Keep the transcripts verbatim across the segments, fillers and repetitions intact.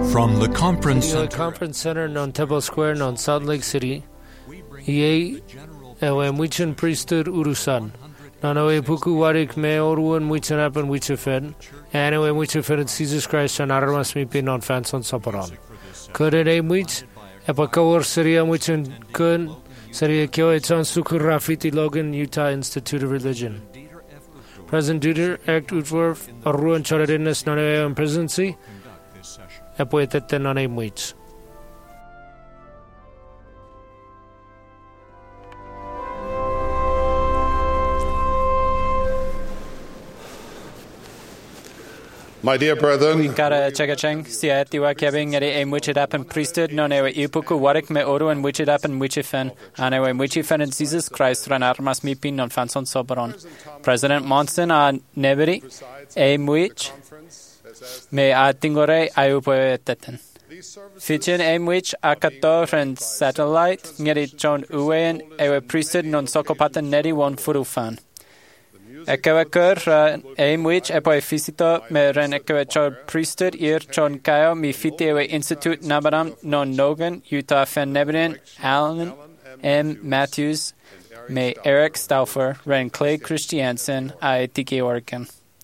From the Conference The Center, Conference Center non Temple Square non Salt Lake City, Iei ewe mwichin priesthood urusan. Nanoe puku warik me oruan mwichin apan wichifed, and ewe wichifed Jesus Christ and aramas mipi non fanson saparan. Kurde e mwich, epakawar Syria mwichin kun, Syria kyo etan sukur rafiti Logan, Utah Institute of Religion. President Duder, act utworf, aruan charadinus nanoe in presidency, epoetete nane mwich. My dear brethren, Kara chakachang sia tiwa kebing ngari e muchit apan priesthood no newe ipuku warik me oru and muchit apan muchifen anewe muchifen and Jesus Christ ran armas mipin non fanson soberon. President Monson a neberi e muich me a tingore ayupoeteten. Fichin e muich a kator and satellite ngari chon uwen ewe priesthood non sokopatan neri won furufan. Ekeweker aim which epoe fisito me ren ekewechor priesthood ir chon kayo mi fitiewe institute nabaram non Nogan, Utah Fen Nebrin, Alan M. Matthews, me Eric Stauffer, ren Clay Christiansen, a Tiki Oregon.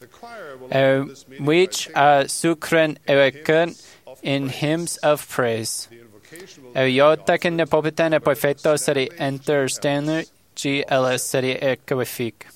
Which a sukren eweken in hymns of praise. E yotaken ne popitan epoe feto seri enter Stanley G. Ellis seri ekewefik.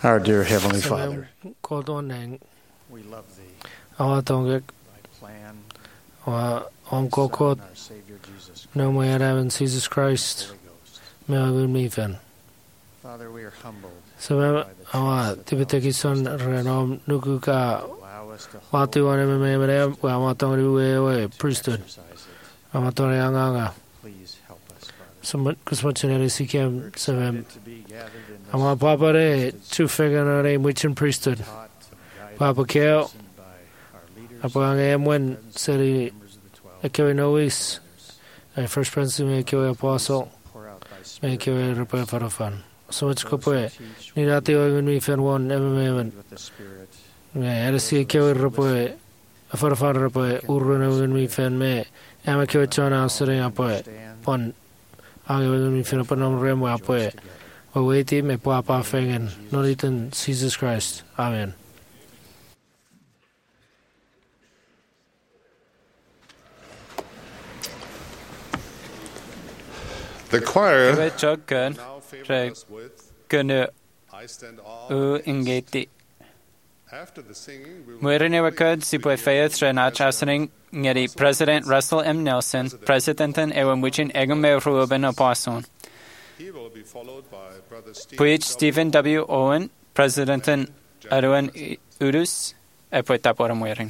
Our dear Heavenly Father, Ko ton neng we love Thee. awa tongek Thy plan, wa om ko ko Son, our Savior Jesus no mo yaraven Jesus Christ Holy Ghost. me agun mi fen. Father, we are humbled. So me awa tibeteki son renom nuku ka Allow us to wa hold ti wane me me me wa ma tong ri we we priesthood exercise it. ama tong ri anga anga. Please help us, Father. So mo kusmachinere sikem We're sevem excited to be gathered in this ama papa re tu fegan re mwichin priesthood. taught and guided Papa and keo chosen by our leaders, apa ang emwen seri members of the twelve, ekewe nois ay first prince me ekewe apostle pour out Thy me Spirit ekewe repe farafan. So much ko those po who e teach, ni dati o mi fen won eme me men with the Spirit. me era si ekewe repe farafan repe urun eme mi fen me eme ekewe chona sering apo e Stand pon ang eme mi fen pon nom remo apo e together. o weti me po apa fengen noritan Jesus Christ. Amen. The choir Gywe jog gun now favor Right. us with gynnu I stand all u amazed." ingeti. After the singing, we will Mwere ne wakad si pwe fayet rena chasening ngeri President Russell M. Nelson, Presidentin ewan wichin egum me ruoben apason. he will be followed by Brother Stephen Puich W. Stephen W. Owen, Presidentin Arwen Urus, e pwe tapora mwering.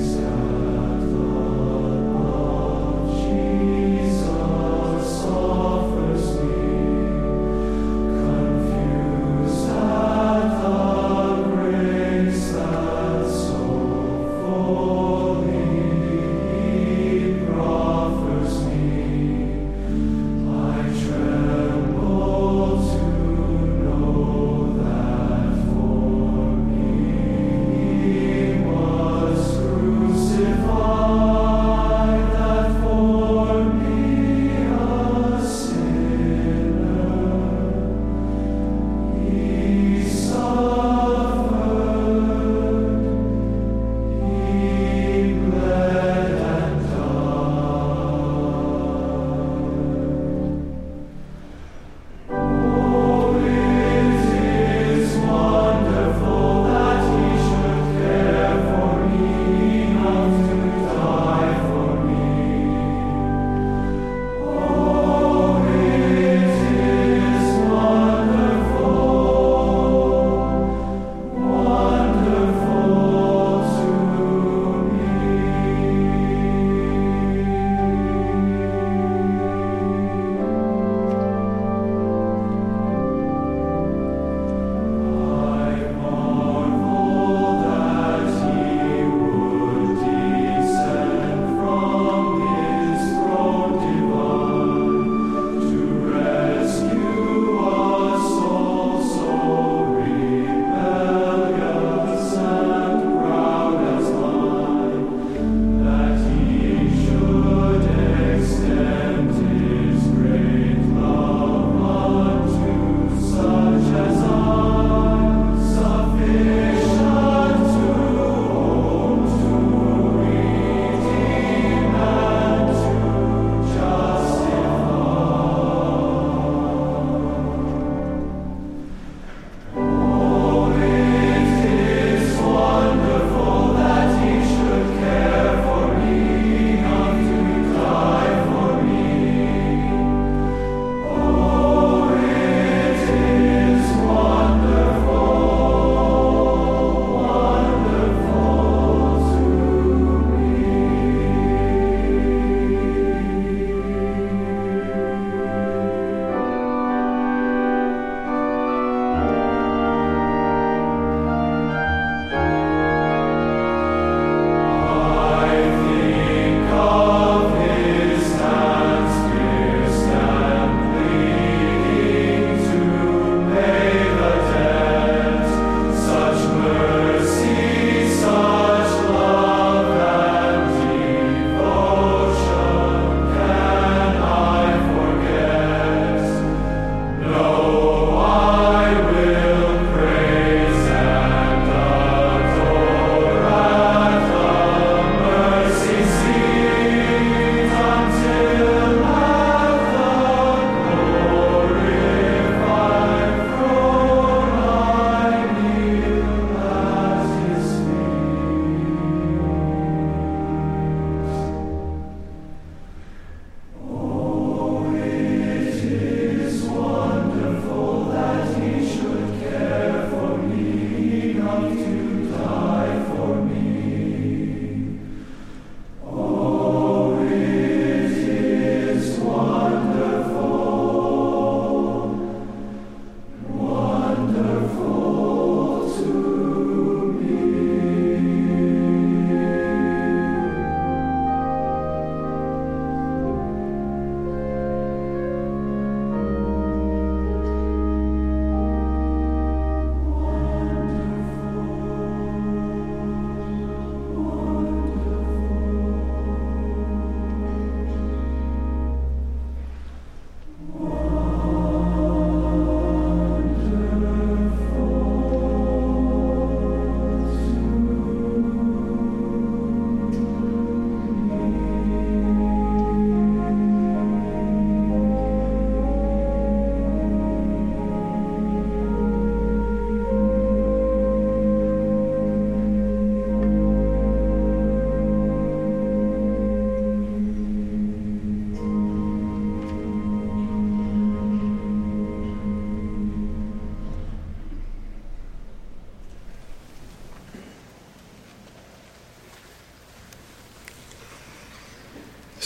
Jesus,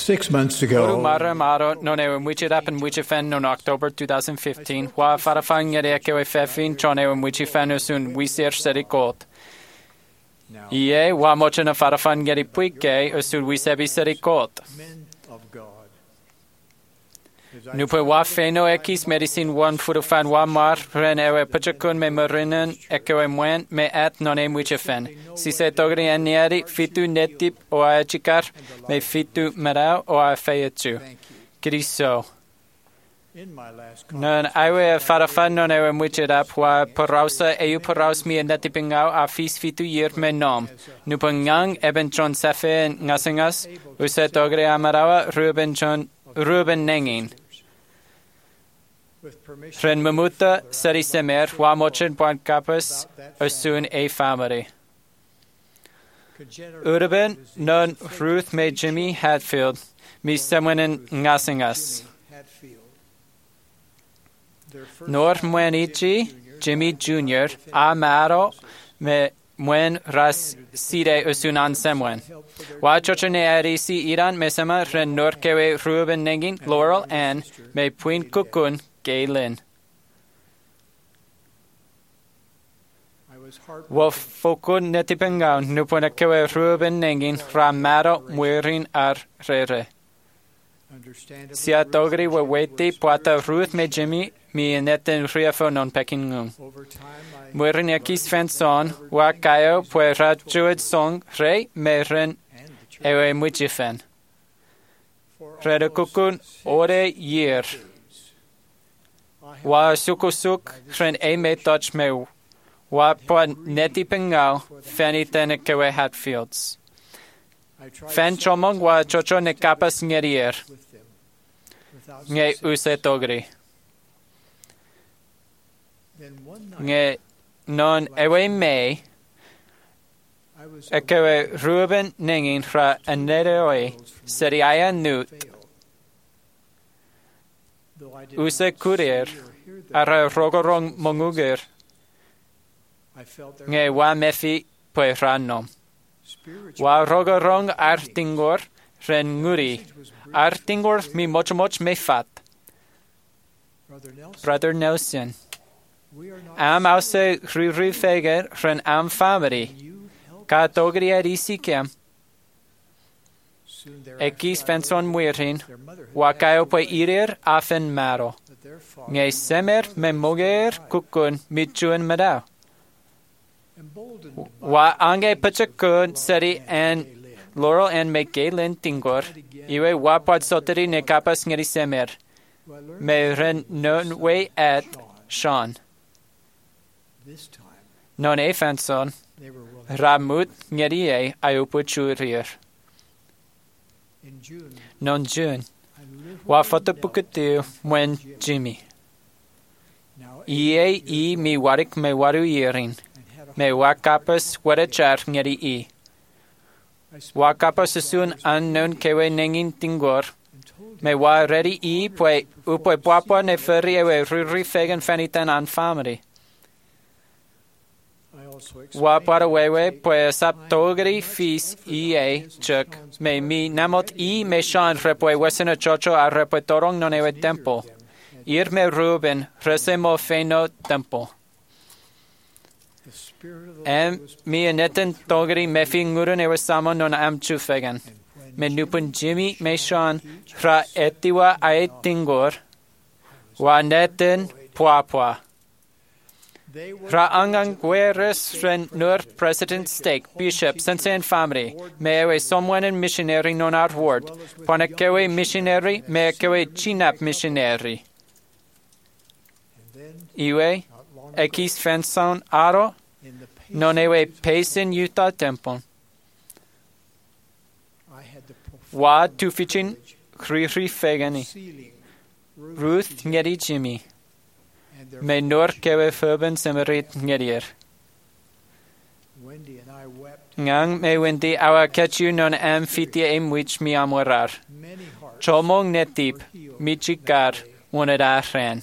Six months Oru ago, mara maro non e which it happened which offend on October twenty fifteen. Wa farafang yere ke fefin chone e which offend soon we ser seri court. Ie wa mochena farafang yere puike usul we sebi seri court. men of God, as I Nupe wa feno ekis medicine one furufan wa mar ren ewe pachakun me marinen ekewe mwen me at non e which offend. Si se togri enieri fitu netip o a chikar me fitu merau o a feyetu. thank you. Cristo. In my last Non aiwe farafan non ewe mwichet wa parausa eu paraus mi netipingau a fis fitu year me nom. Nupangang eben chon sefe ngasingas uset ogre amarawa Ruben chon Ruben nengin. with permission Ren mamuta seri semer wa mochen point kapus usun e family. congenital Urban non Ruth me Jimmy Hatfield mi semwenen ngasingas. Hatfield. Their first Nor mwenichi Jimmy Junior amaro me mwen ras side usunan semwen. Wa chochene arisi iran mesema ren nor kewe Ruben nengin Laurel and me puin kukun Galen. I was heartbroken Wa fokun netipengaun nupona kewe Ruben nengin ramaro mwirin ar rere. understandably Sia togri wa weti puata Ruth me Jimmy mi neten riafo non pekingum. over time I Mwirin yakis fenson wa kayo pue rajued song rei me ren and the church ewe mwijifen. for Rede almost kukun six ore year. days. I have Wa sukusuk ren e me touch me. Wa po neti pengau feni tene kewe Hatfields. I tried Fen several chomong wa times chocho ne kapas ngerier. with them without Nge success. use togri. Then one night Nge non ewe me I was ekewe Ruben nengin ra anereoi seri aya nut failed. Though I did use not kurier see or hear them, ara rogorong monguger I felt their nge wa mefi pue ranom. spiritual Wa rogorong artingor ren nguri. message was brief. Artingor mi moch moch me fat. Brother Nelson, Brother Nelson. we are not Am ause ruri feger ren am family. you help Ka togri arisi kem. soon thereafter. Ekis I fenson learned muirin. their mother had Wa kayo passed pue away, irir afen maro. that their father Nge semer me moger kukun mitchuen madao. emboldened by Wa ange pachakun seri and Laurel and me Galen tingor. Iwe wa pod soteri ne kapas ngeri semer. who I learned Me ren non way at Sean. this time Non e fenson. they were willing. Ramut ngeri e ayupu churir. In June, Non June. I lived Wa with foto Del, pukutu when Jimmy. now Ie i mi warik me waru yerin. and had a Me wa kapas warachar ngeri i. I spoke Wa kapas soon unknown kewe nengin tingor. and told Me wa ready i pue upue puapua ne ferry ewe ruri fegen fenitan an family. I also Wa explained para that wewe they- pue sap togri fis i e chuk. Me mi namot i me shan repue wesena chocho a repue torong non ewe tempo. Ir me Ruben resemo feno tempo. the Spirit of the Lord Em was mi neten togri me fi ngurun ewe samo non am chufegen. and when Me nupun Jimmy me shan ra etiwa ae tingor. Wa neten puapua. they were Ra angang gueres ren nur president stake bishop sense and family. Me ewe someone in missionary non art ward. Pone kewe missionary me kewe chinap missionary. and then Iwe not long ekis fenson aro in the pace non ewe pacing Utah temple. I had the Wa tufichin kriri fegani. sealing Ruth ngeri Jimmy. and their Me nur kewe furben semerit ngerier. Wendy and I wept Ngang me wendi awa ketchu non am fitia em which mi amorar. many hearts Chomong netip were healed michikar that day. woneda ren.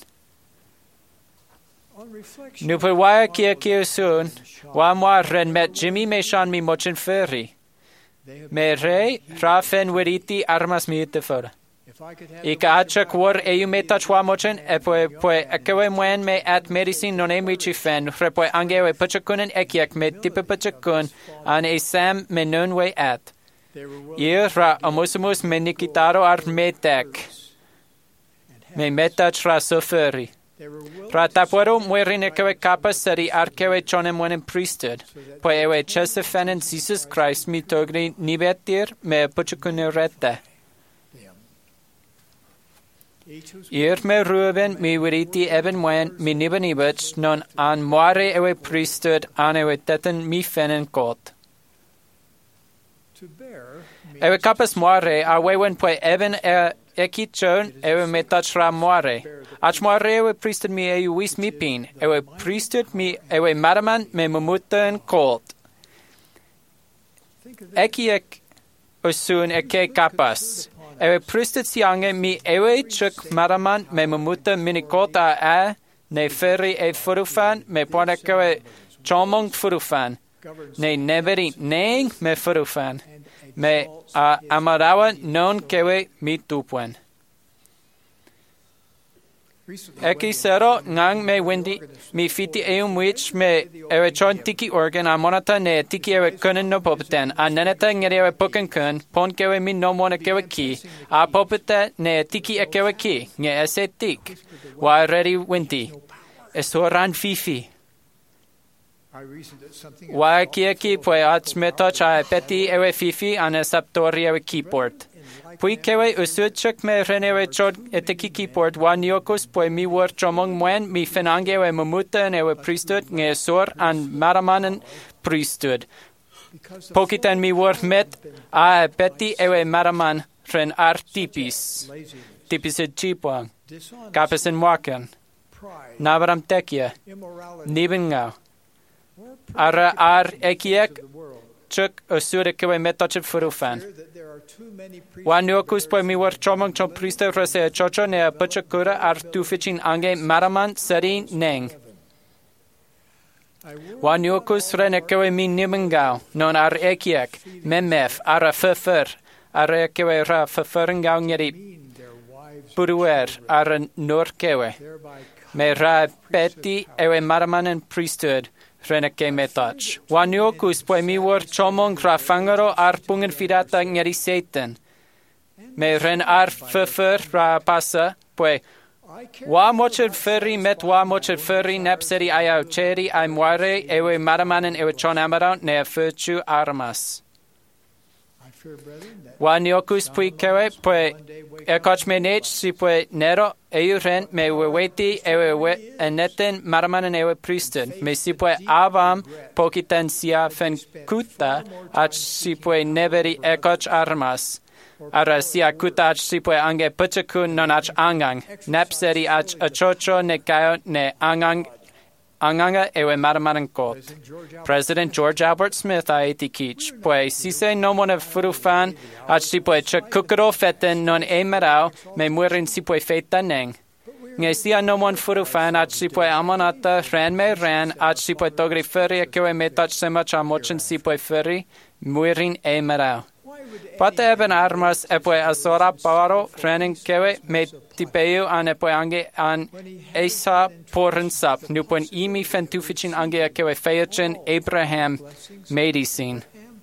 On reflection, Nuper waya kia kia soon. Wa mwa ren met Jimmy me shan mi mochen ferry. me re ra fen weriti armas mi te fora. If I could have I ka acha kwar e you me tachwa mochen e poe poe akawe mwen me at medicine non e michi fen re poe angewe pachakunen ekiak me tipe pachakun an e sam me nunwe at. they were willing Ie ra amusumus me nikitaro ar metek me metach ra soferi. they were willing Ra tapuero muerin ekewe kapa seri arkewe chonem wenen priesthood. Poe ewe chesefenen Jesus Christ mi togri nibetir me pachakune rette. them. Each was Ir me ruben mi wiriti eben wen mi niben ibach non an moare ewe priesthood an ewe teten mi fenen kot. to bear me Ewe kapas moare a wewen poe eben e eki chon ewe me tachra moare. Ach moare ewe priesthood mi ewe wis mi pin. Ewe priesthood mi ewe maraman me mumuten kot. think of that Eki ek usun eke kapas. Ewe priesthood siange mi ewe chuk maraman me mumuta minikota a ne ferry e furufan me ponekewe chomong furufan governs ne neveri neng me furufan and me exalts a his amarawa non kewe mi tupuen. recently Eki sero ngang me windi mi fiti eum wich me ewe chon tiki organ a monata ne tiki ewe kunen no popeten a neneta ngeri ewe puken kun pon kewe mi no mona kewe ki a popete ne tiki e kewe ki nge ese tik wa ready winti esoran fifi I reasoned that something wa kieki pue ach metoch a peti ewe fifi ane saptori ewe keyboard. Pui kewe usutchuk me renewe chod eteki keyboard wa niokus pue mi wor chomong mwen mi fenange ewe mamuta ewe priesthood nge sor an maramanen priesthood. because of Pokiten mi wor met a peti ewe maraman ren ar tipis. laziness, Tipis e chipwang. dishonesty, Kapis en wakan. pride, Navaram tekia. immorality, Nibengau. or Ara ar ekiek of the world. chuk usure kewe metochet furufan. Fear that there are too many priests Wan yokus po mi war chomong chom priester rase chocho ne pachakura ar tufichin ange maraman seri neng. I worry Wan yokus rene kewe mi nimengau non ar ekiek memef ara fefer ar kewe ra feferengau ngeri mean their wives puruer ar nor kewe. thereby Me ra peti ewe maramanen priesthood rene ke metach. Wan yokus po mi war chomong ra fangaro ar pungen fidata ngeri satan. Me ren ar fefer ra pasa poe I care wa mochet ferry met wa mochet ferry nepseri ayau cheri ai moire ewe maramanen ewe chon amaran ne furchu armas. I fear, brethren, that Wa niokus pui kewe poe ekoch me nech si poe nero eu ren me we weti ewe we eneten maramanen ewe priesthood. Me si poe avam pokiten sia fen kuta ach si poe neveri ekoch armas. Ara si akuta ach si poe ange pachakun non ach angang. Nepseri ach achocho ne kayo ne angang anganga ewe maramanen kot. President George Albert President George Albert Smith a iti kich. Poe si se no mona furufan ach si poe chakukuro feten non e marau me muerin si poe feta neng. Nge si a no mon furufan ach si poe amonata ran me ran ach si poe togri feri kewe me tach sema cha mochen si poe feri muerin e marau. why would Pate eben armas e poe asora paro renin kewe me tipeu an e poe ange an esa poren sap nu poen imi fentufichin ange a kewe feyechen Abraham medicine.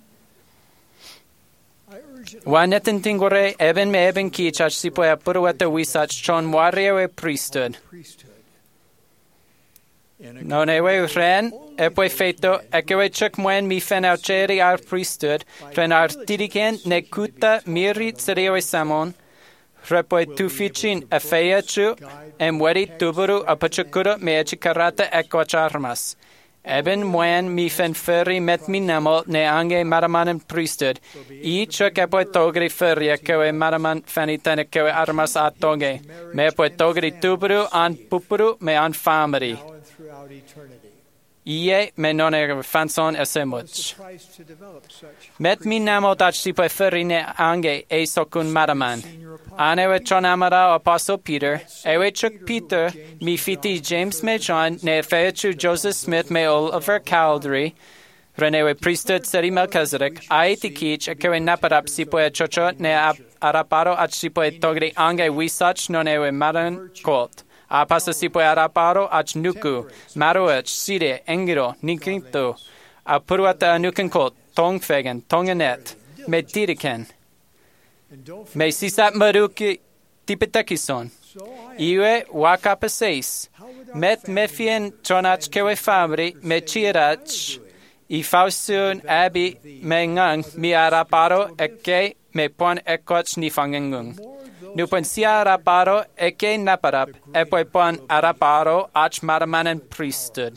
I urge it Wa netin tingore eben me eben kichach si poe apurueta wisach chon moarewe priesthood. priesthood in a Non ewe ren e poe feito e kewe chuk mwen mi fen au cheri ar priesthood ren ar tiriken ne kuta miri tserewe samon repoe tufichin e feyechu em wedi tuburu apachakura me echikarata e armas. Eben mwen mi fen ferry met mi nemo ne ange maramanen priesthood. I chuk e poe togri ferry e kewe maraman feniten e kewe armas a toge. Me poe togri tuburu an pupuru me an family. now and throughout eternity. Ie me non e fanson e semuch. What's the price to develop such Met mi namo dach si poe ferry ne ange e sokun maraman. Anewe chon amara Apostle Peter, ewe chuk Peter, mi fiti James me John, ne feyechu Joseph Smith me Oliver Cowdery, Renewe priesthood seri Melchizedek, aiti kich e kewe naparap sipoe chocho ne araparo ach sipoe togri ange wisach non ewe maran colt. Apasa sipoe araparo ach nuku, maruach, sire, engiro, nikrinto, apuruata anuken colt, tongfegen, tonganet, me tiriken, me sisat maruki tipetakison. Iwe wakapa seis, met mefien tronach kewe famri, me chirach, I fausun abi me ngang mi araparo eke me pon ekoch ni fangengung. Nu pon si araparo eke naparap, epoi pon araparo ach maramanen priesthood.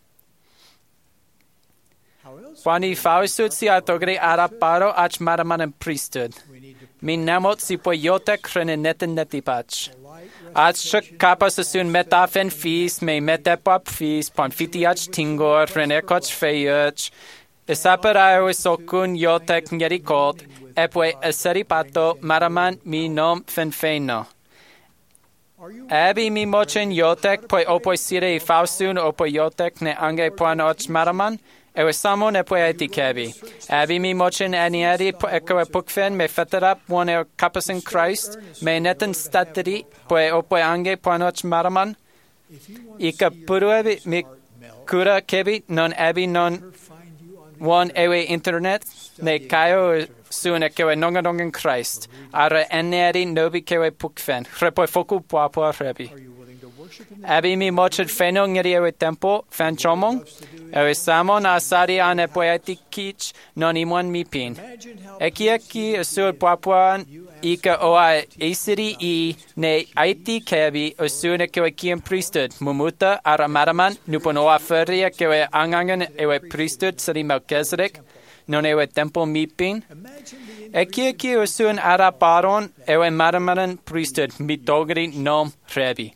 Pon I fausut si atogri araparo ach maramanen priesthood. Min namot si po yote krene neten netipach. Ach shuk kapas asun metafen fees me metapop fees pon fitiach tingor renekoch feyach. Isaparao sokun yotek ngeri colt, epwe eseripato maraman mi nom fenfeno. Abi mi mochen yotek poi opoi sire I fausun opoi yotek ne ange pon och maraman, ewe samon epwe eti kebi. Abi mi mochen anieri ekoe pukfen me feterap one e kapasen Christ, me neten stateri poi opoi ange pon och maraman. Ika puruebi mi kura kebi non abi non one ewe internet ne kayo sun ekewe nongadongen Christ. Ara enieri nobi kewe pukfen. Repoi foku puapua rebi. Abi mi mochet feno ngeri ewe tempo, fan chomong, ewe samon asari an epoeti kich non imwan mipin. Eki eki asur papuan ika oa esiri I ne aiti kebi asur ne kewe kiem priesthood, mumuta ara maraman, nupon oa feria kewe angangan ewe priesthood sari Melchizedek, non ewe tempo mipin. Eki eki asur ara paron ewe maramaran priesthood, mitogri nom rebi.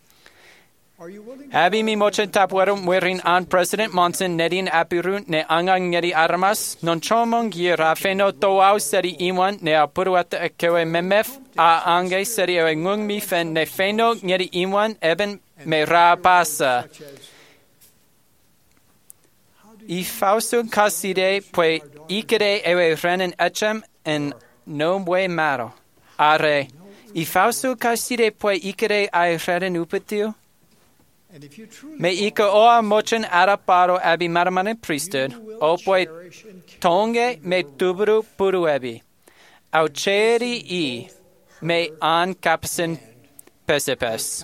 Abi mi mochen tapuero muerin an President Monson nedin apirun ne angang ngeri armas, non chomong gira feno toau seri iwan ne apuruata ekewe memef a ange seri ewe ngung mi fen ne feno ngeri iwan eben me rapasa. I fausun kaside pue ikere ewe renen echem en nomwe maro. Are, I fausun kaside pue ikere ai renen upetiu? Me ika oa mochen araparo abi maramanen priesthood, opoi tonge me tubru puruebi. Au cheri I me an kapsen pesepes.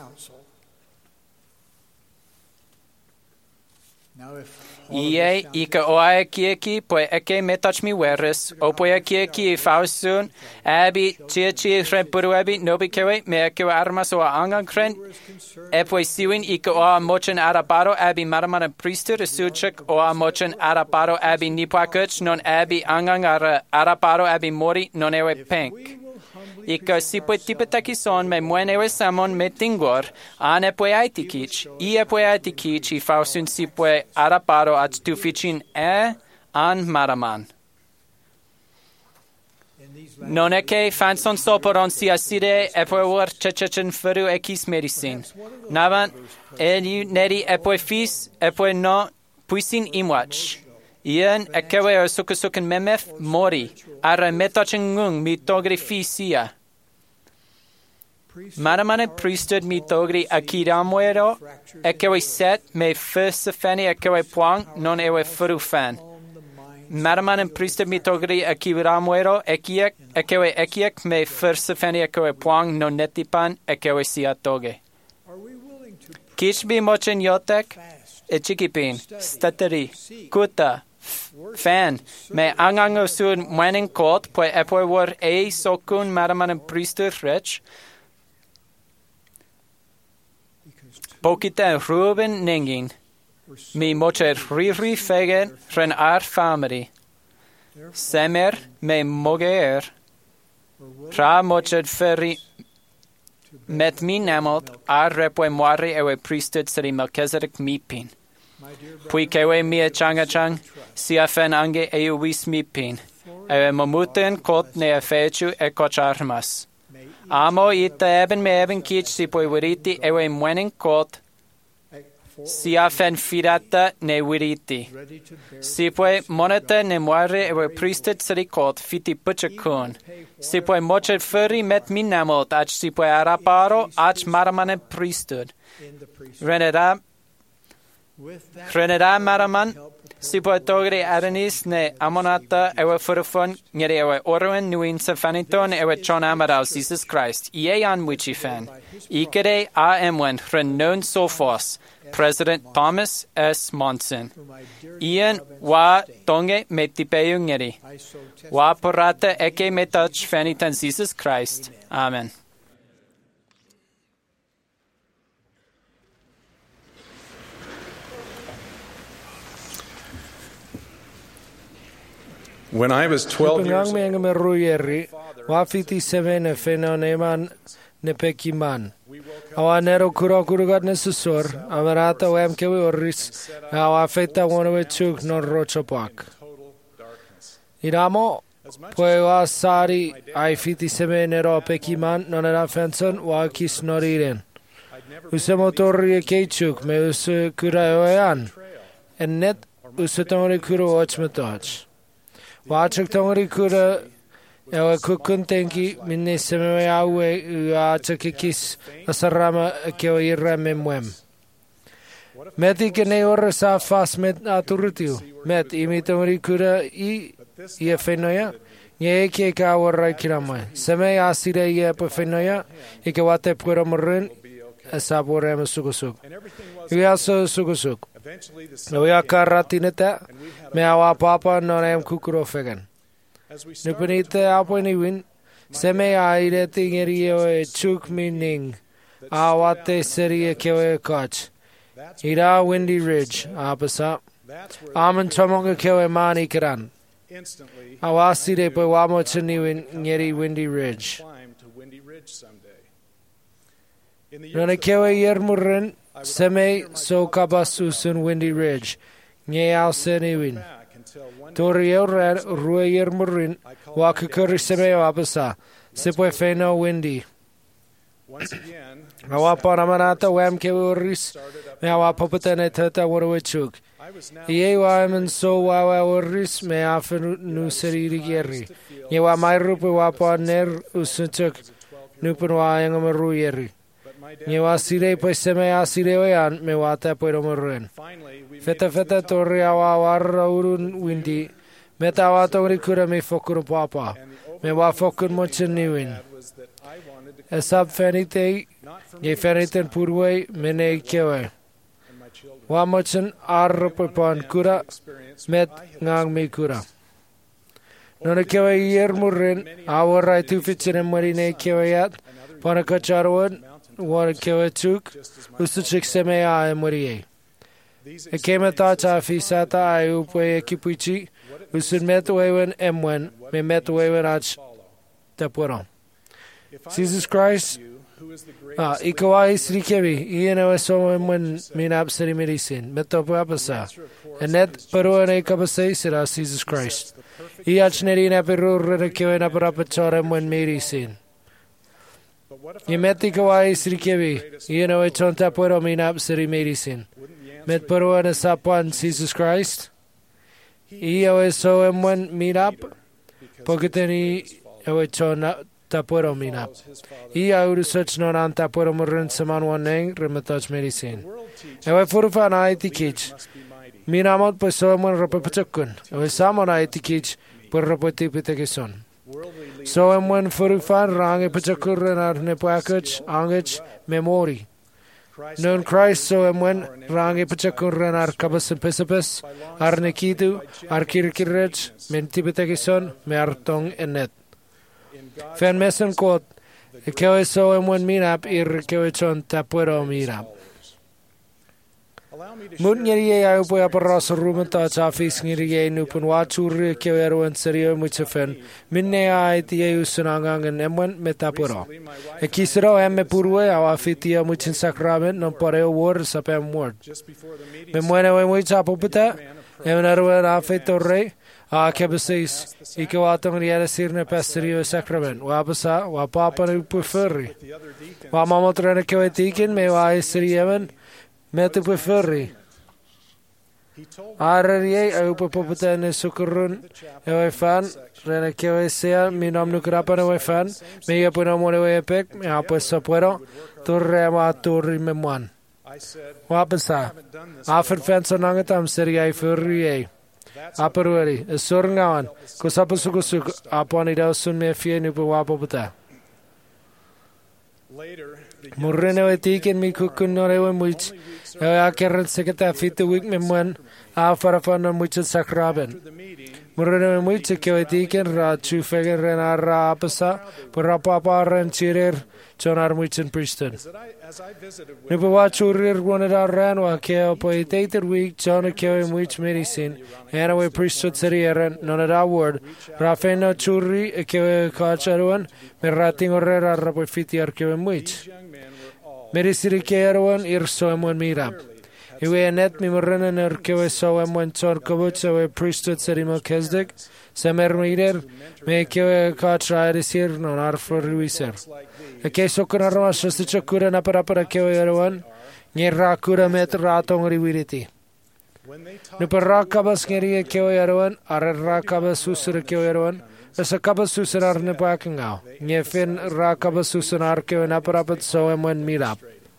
Ie ika oa kieki poi eke metach mi weres, opoi kieki fausun, abi chiachi ren puruebi nobi kewe me kewe armas oa angan kren, epoi siwin ika oa mochen araparo abi maramanen priesthood, suchek oa mochen araparo abi nipakuch non abi angang ara araparo abi mori non ewe penk. Ika sipoi tipetaki son me muenewe samon me tingor, an epoi aitikich, I epoi aitikich I fausun sipoi araparo at tufichin e an maraman. Non eke fanson soporon si aside epoi war chechechen feru ekis medicin. Navan eniu neri epoi fis epoi no puisin imwach. Ian ekewe o sukusuken memef mori, ara metochengung mitogri fisia. Maramane priesthood mitogri akiramuero, ekewe set me fesefeni ekewe puang non ewe furufan. Maramane priesthood mitogri akiramuero, ekiek, ekewe ekiek me fesefeni ekewe puang non netipan ekewe siatoge. Kishbi mochen yotek, echikipin, stateri, kuta, fan, me angango sun mwening colt, poi epoi war e sokun maramanen priesthood rich, Pokita Ruben Ningin, mi mocher riri fegen ren ar family. Semer me moger, ra mocher ferri met mi namot ar repoi moari ewe priesthood seri Melchizedek mipin. Pui kewe mia changachang, sia fen ange eu wis mipin. Ewe mamuten kot ne efechu e koch armas. Amo ita eben me eben kich si poi wiriti ewe mwening kot sia fen fidata ne wiriti. ready to bear Sipue moneta ne moare ewe priested serikot fiti puchakun. Sipue mochet furry met minamot ach sipue araparo ach maramane priesthood. in the priesthood. Renera With that, Renera maraman help sipue togri aranis ne amonata ewe furufun ngere ewe orwen nuin sa faniton ewe chon amarau Jesus Christ. Ie an wichi fan. Ikere a emwen renon sophos. President Thomas S. Monson. whom I dearly Ian love and wa sustain. tonge metipeu ngeri. I so testify. Wa porata eke metach fanitan Jesus Christ. Amen. When I was twelve years Pengang me me ruyeri, wa fiti seven e feno neman ne pekiman. Awa nero kuro kurugat ne susur, amarata wem kewe oris, awa feta wonewe chuk non rocho pak. total darkness. Iramo, As much pue wa sari, ai fiti seven nero pekiman, non era fenson, wa kis noriren. I'd never Use motori e keichuk, me use kura oean. En net, use tongri kuro och metoch. Wachuk tongri kura ewe kukun tenki minne semewe awe u achake kis asarama kewe irra memwem. Meti ke ne orre sa fas met aturutiu. Met imi tongri kura i i e fenoya. Nye ke ka warra kirama. Seme asire i e pe fenoya. Ike wate pura murrin. Esa bore me sugusuk. and everything was Iwi aso sugusuk. eventually the Iwi akarati neta. Me awa papa non em kukuro fegan. as we started Nupunite apo ni win. Seme aire tingeri e chuk mining. Awate seri e kewe koch. that's Ira Windy Ridge. Apasa. that's where Aman tomonga kewe mani kiran. instantly Awasi de pe wamo chani win ngeri Windy Ridge. climb to Windy Ridge someday. In the Nona years that kewe yermurin. Seme so kabas usun Windy Ridge. Nye au seni win. back until one Tori eurer rue yermurin. Wakukuri seme apasa. Sipwe feno Windy. once again Awa paramanata wam kewe oris. Me awa popatene tata warwe chuk. I was now Ie wa men so wa wa oris me afen nu seriri geri. Ie wa mai rupe wa pa ner usuntuk nupen wa yang amaru yeri. but my dad Ie wa sire po seme a sire wean me wa ta po romoruen. finally we Feta feta torri awa warra urun windi. Meta wa tongri kura me fokuru papa. Me wa fokun mochen niwin. had was that I wanted to Esab fenite not for ye me feniten purwe mene kewe. and my children Wa mochen arrupe pan kura experience met I had ngang me kura. Nona kewe yer murrin awarai tu fitchen marine kewe yat pana kacharwan war kewe chuk ustu chik seme a morie. these E kema ta cha fisata ai upe ekipuchi usun met wewen emwen me met wewen ach tapuron. if I Jesus Christ you who is the great ah ikawa isri kevi iena weso emwen minap seri medicine metopo apasa. Enet peruan e kabasay sira Jesus Christ. Iach neri na peru rena kewe na parapachora mwen medicine. but what if Ye meti kawa isri kevi iena we chonta pero minap seri medicine. wouldn't the answer Met peruan e sapan Jesus Christ. Ia we so emwen minap. Poketeni ewe chona tapero minap. his father Ia uru such non an tapero murren saman waneng remetach medicine. world teaches Ewe furufa na iti kich. must be mighty Minamot po so emwen rapapachakun. Ewe samon na iti kich. Por rapoti pitakison. worldly leaders So emwen furufan rangi pachakur na nepakach angach memori. Christ Non Christ so emwen rangi pachakur na kabasan pesapes. Arnekitu, arkirkirrech, mentipitakison, me artong enet. in God's Fen mesen kot, kewe so emwen minap ir kewe chon tapuero minap. allow me to Mut share ngeri ye au po aparas rumen ta chafis ngeri ye nupun wachur kewe erwen serio muche fen. Minne ai ti ye usunangangen emwen me tapuero. recently, my wife E kisero emme purwe awa fitia muchin sakramen non pareo word sapem word. just before the meeting Me muene we muy chapo puta, emwen erwen a feito rei, a kebesis, ike watong riere sirne peserio sakramen. Wabasa, wapapa nu pufurri. the other deacon Wa mama trene kewe tikin me wa isri yemen Met op furry. Ararie au popopata ne sukurun. Ewe fan. Rena kewe sea mi nom nukrapa na we fan. Me ya puna mo we pek. Me apa sapuero. Torre ma torre me muan. Wapasa. After fence on angatam seri ai furry. Aparuari. Esorngawan. Kusapasukusuk. Aponi da sun me fie nu wapopata. Murrene we tiken mi kukun no rewe much. Ewe akerren seketa fitu wik me muan. Afarafan on much sakraben. Murrene we much ke we tiken ra chufegen rena ra apasa. Purapa ren chirer. Chonar much in priesthood. Nupa wa churir wanada ran wa ke po itater week. Chona ke much medicine. Ana we priesthood seri eren. Nonada word. Rafeno churi ke kacharuan. Me rating orera rapo fiti arke much. Medicine ke erwan irso emwan mirab. Iwe net mi morrenen er ke we so emwan chor kobuch we priesthood seri Melchizedek. Semer mirer me ke we kachra erisir non arfor ruiser. Ke sokuna roma shosti chakura na para para ke we erwan. Ngerra kura met ratong riwiriti. Nu per rakabas ngeri ke we erwan ar rakabas usur ke we erwan. Esa kabas usur ar ne pakingao. Ngefen rakabas usur ar ke we na para pat so emwan mirap.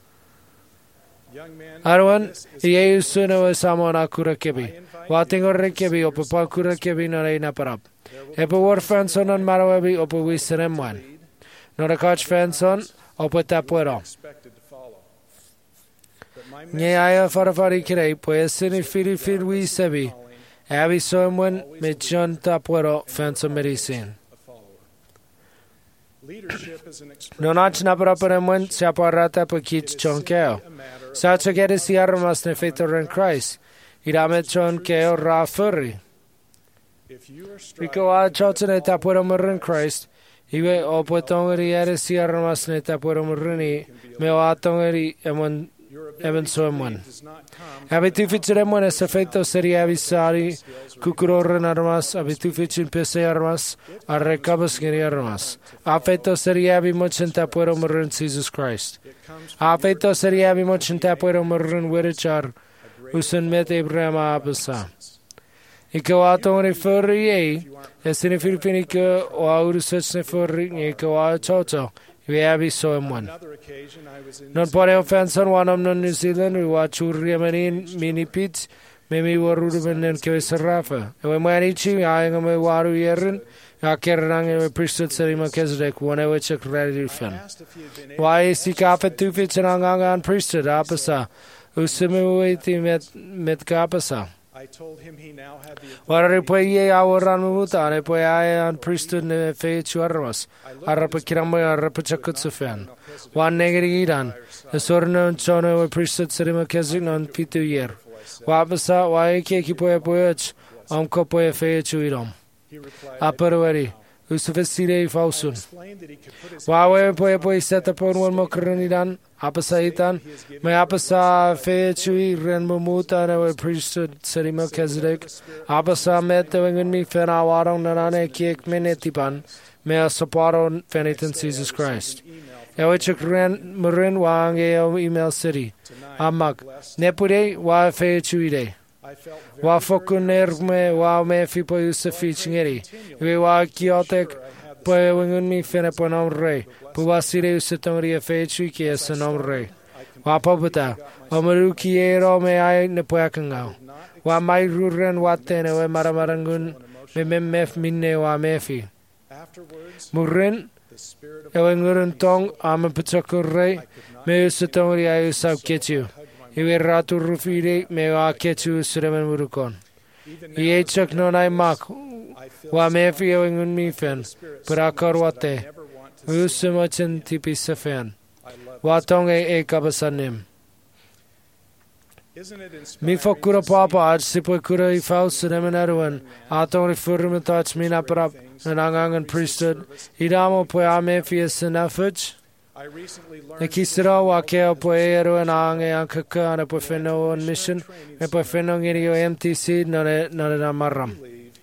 Arwan, iye usuna wa samona kura kebi. Watingor kebi opa pa kura kebi no rei na parap. Epa war fanson on marawebi opa wiserem wan. Nora kach fanson opa tapuero. Nye aya farafari kirei po esini firi firi wisebi. Abi soemwan me John tapuero fanson medicine. Nonach na paraparemwan siaparata pa kich chonkeo. Sacha gere siarmas ne fetor in Christ. Iramet chonkeo ra furry. Rico a chotene tapuero in Christ. Iwe opotongeri ere siarmas ne tapuero marini. Me o atongeri emon even soemwan. Abitufichiremwan es efecto seria avisari. Kukuroren armas. Abitufichin pese armas. Arrecabas geri armas. Afeto seria bimochen tapuero marin Jesus Christ. Afeto seria bimochen tapuero marin wirichar. Usen met Abraham abasa. Iko atongeri furry e. Esini filipinike o aurusech ne furry. Iko a chocho. We abi soemwan. Non pore offenson wanam non New Zealand. We watch uriamanin mini pits. Memi waruruben en kewe sarafa. Ewe manichi ayanga me waru yerin. Akerrang ewe priesthood seri Melchizedek wane we chek ready fan. Why si kapet tu fit angangan priesthood apasa. Usime we met met kapasa. Wara po ye awaran muta ne po ay an priesthood ne fe chuarmas. Arapa kiramo arapa chakutsu fan. Wan negeri idan. Esorno chono we priesthood seri Melchizedek non pitu year. Wapasa wae ke ki poe poech am ko poe fe chuirom. Aparwari usufesire fausun. Wae poe poe seta pon won mokranidan apasa itan me apasa fe chui ren muta na we priesthood seri Melchizedek apasa met wengen mi fena warong nanane kiek menetipan me asaparo fenitan Jesus Christ. Ewe chuk ren murin wang e email city. Amak nepure wa fe chuide. Wa fokunerme wa me fi po yusefi chingeri. We wa kiotek po wengun mi fene po nom re. Po wa sire usetomri fe chui ki es nom re. Wa popata. Omaru kiero me ai ne po akangao. Wa mai ruren wa tene we maramarangun me memmef minne wa mefi. Murin ewe ngurun tong ama patakurre me usetomri ai usab kechu. Iwe ratu rufire me wa kechu suremen murukon. Iye chak nonai mak wa mefi ewe ngun mi fen prakar wate. Usemachin tipi sefen. Wa tong e e kabasanim. Mi fokura papa aj sipo kura I faus suremen erwan. Atong rifurum touch mina prap nangangan priesthood. Idamo po a mefi esenafuch. E kisira wa keo po ero na ange ankaka na po feno on mission e po feno ngiri o M T C na na na maram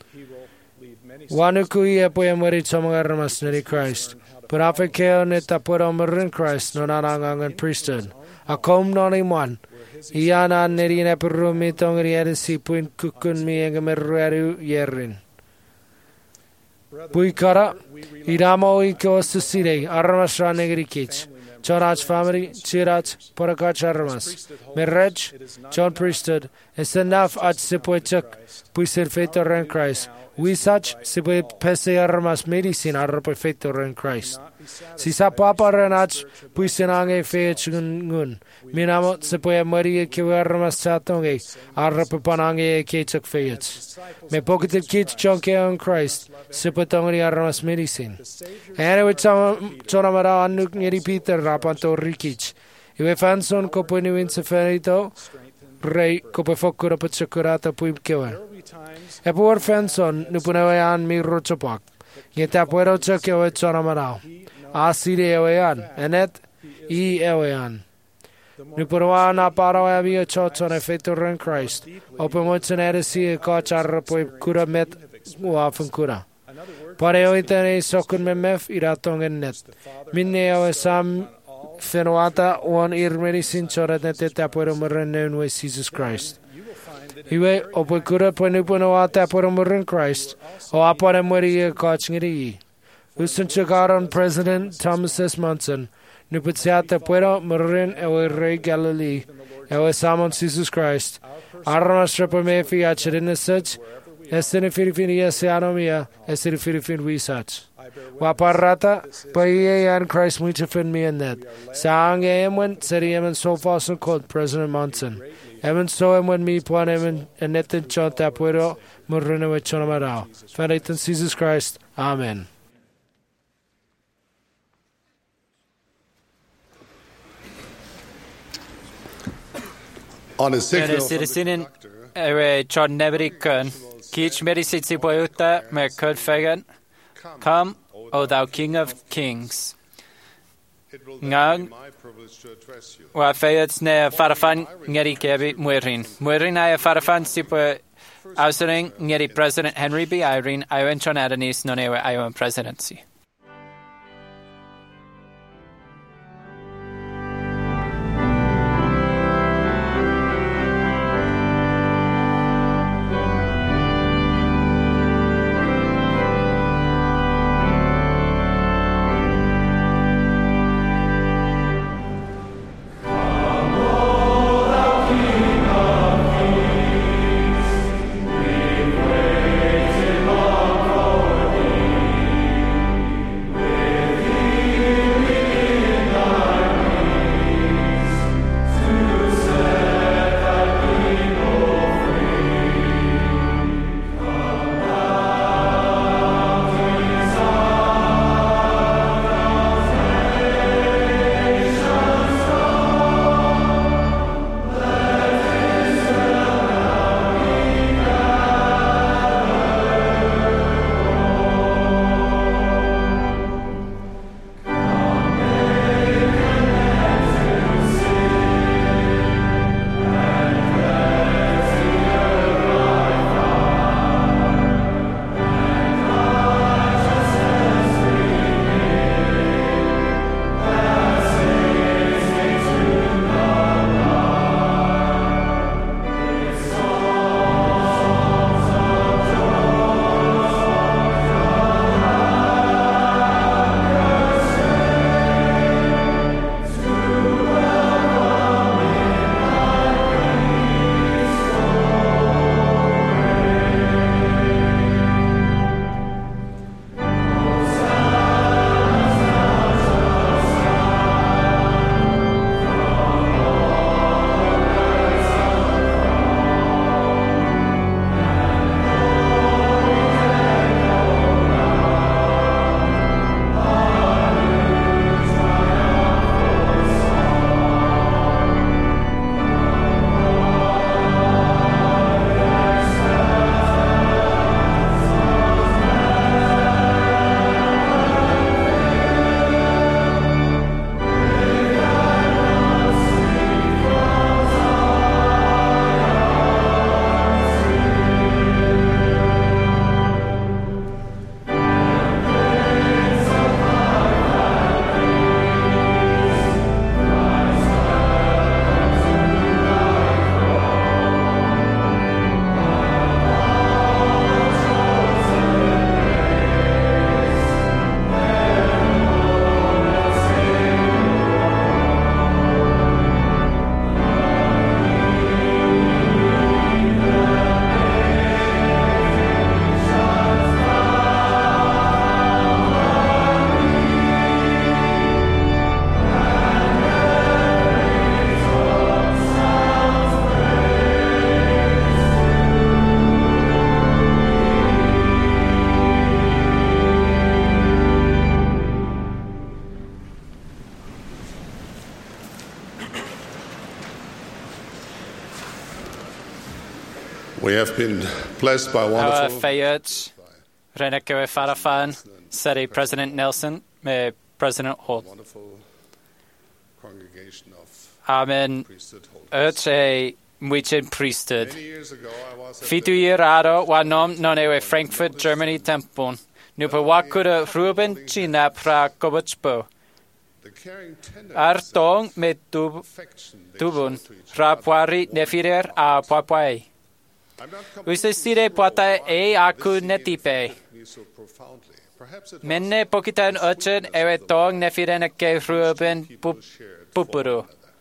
wanu ku e po emori chomagar mas neri Christ but afe keo ne taporo marin Christ no na angan priesthood a kom non i mwan. Ian an neri na perru mi tong riere si puin kukun mi eng meru yerin. Pui kara, iramo i ko susire, armas ranegri kich. Chorach family, chirach, porakach armas. Merrej, John priesthood, is enough at sipoichuk, puisir fetor in Christ. We such, sipoit pese armas medicine arpe fetor in Christ. Si sa papa renach, puisinange feechungun. Minamot sipoe maria kiwarmas chatonge, arpe panange kechuk feets. Me pocketed kich chonke on Christ, sipotongri armas medicine. Ere with some chonamara anuk neri Peter rapanto rikich. Iwe fanson koponi winseferito, rei kopefokura pachakurata puimkewa. Epuor fanson nupunawayan mi rochopak. Yeta puero chokewa chonamara. Asiri ewean, enet i ewean. Nupunawa na parawa abia chochon efetor in Christ. Open what's an edisi a kochar puimkura met wafankura. Pareo itane sokun me mef iratong en net. Minne o sam fenuata on ir medicine chora nete taporo meren we Jesus Christ. Iwe opekura penupuno taporo meren Christ. O apare mori kochngiri. Usun chagaron President Thomas S. Monson. Nuputsiata puero meren ewe rey Galilee. Ewe samon Jesus Christ. Armas repamefi achirina such. Estene Filipini Asianomia, Estene Filipin research. Waparata, Paye and Christ Muchafin me and net. Sang Eamon, said Eamon so far so called President Monson. Eamon so him when me pon him and netin chant tapuero, Murrina with Chonamarao. Fanitan Jesus Christ. Amen. On a sick Ere citizenen, ewe John Nebrikun. Kich medisit si poyuta me kud fegan. Come, O thou King of Kings. Ngang wa feyets ne farafan ngeri kebi muerin. Muerin ay farafan si po ausering ngeri President Henry B. Irene ayon chon adanis nonewe ayon presidency. have been blessed by Our wonderful Fayette, Reneke Farafan, Seri President Nelson, me President Holt. wonderful congregation of Amen. priesthood holders. Ut e mwichin priesthood. Many years ago, I was at Fitu the, year aro wa nom non ewe Frankfurt, Germany tempon. Nu pa wakura Ruben China pra kobuchpo. the caring tenderness Ar and tong me tub affection they tubun showed to each ra other. poari nefirer a poapoai. I'm not Use completely sire sure poata why e this aku scene netipe. affected me so profoundly. Perhaps it was Menne pokitan the ochen sweetness ewe of the tong love nefiren ke Ruben people shared for pupuru. one another.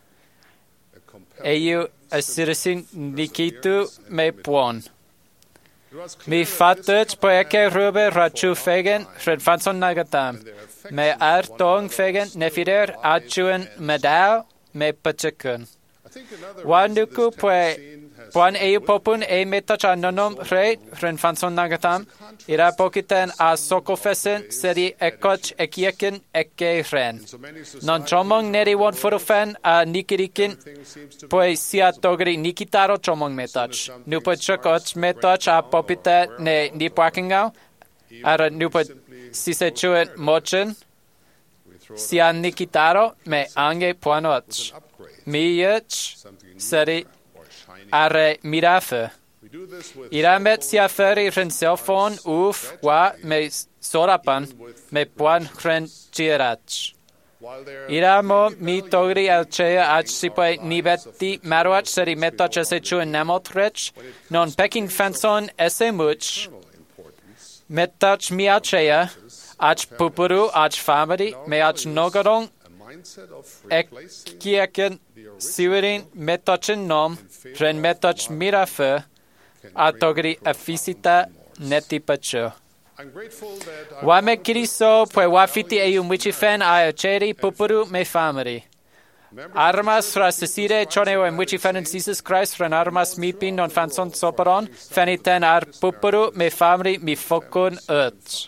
A compelling Eu a citizen Nikitu me puon. It was clear Mi that this fatut couple poeke had Ruben been rachu for a long fegen time, red fanson nagatam. and their affection Me for ar one tong another fegen stood nefirer alive achuen and medao me pachekun. I think another Wanuku reason pue this scene has puan stuck eu with popun me e metacha nonom re ren fanson nagatam. Ira pokiten a sokofesen seri ekoch ekieken eke ren. in so many Non societies chomong neri won furufen a nikirikin everything seems to be Poi sia togri nikitaro chomong metach. Nupo chokoch metach a popite ne nipwakingau. Ara nupo sise chuen mochen. we throw it Sia nikitaro me ange puanoch. upgrade, Miyech something new seri or shiny. are mirafe. We do this with Iramet sia feri ren cellphone uf wa me sorapan me puan ren chirach. while they're Iramo mi togri al chea ach sipai nibeti maruach seri metoch ese chuen namotrech non peking fanson ese much eternal importance, metach mi achea ach pupuru ach family me ach nogarong a mindset of ek replacing kieken siwerin metochen nom ren metoch mirafe a togri afisita netipacho. I'm grateful that I Wa me kiriso pue wafiti e un wichifen a cheri pupuru me family. Armas fra sesire choneo en wichifen in Jesus Christ ren armas mi pin non fanson soparon feniten ar pupuru me family mi fokun ut.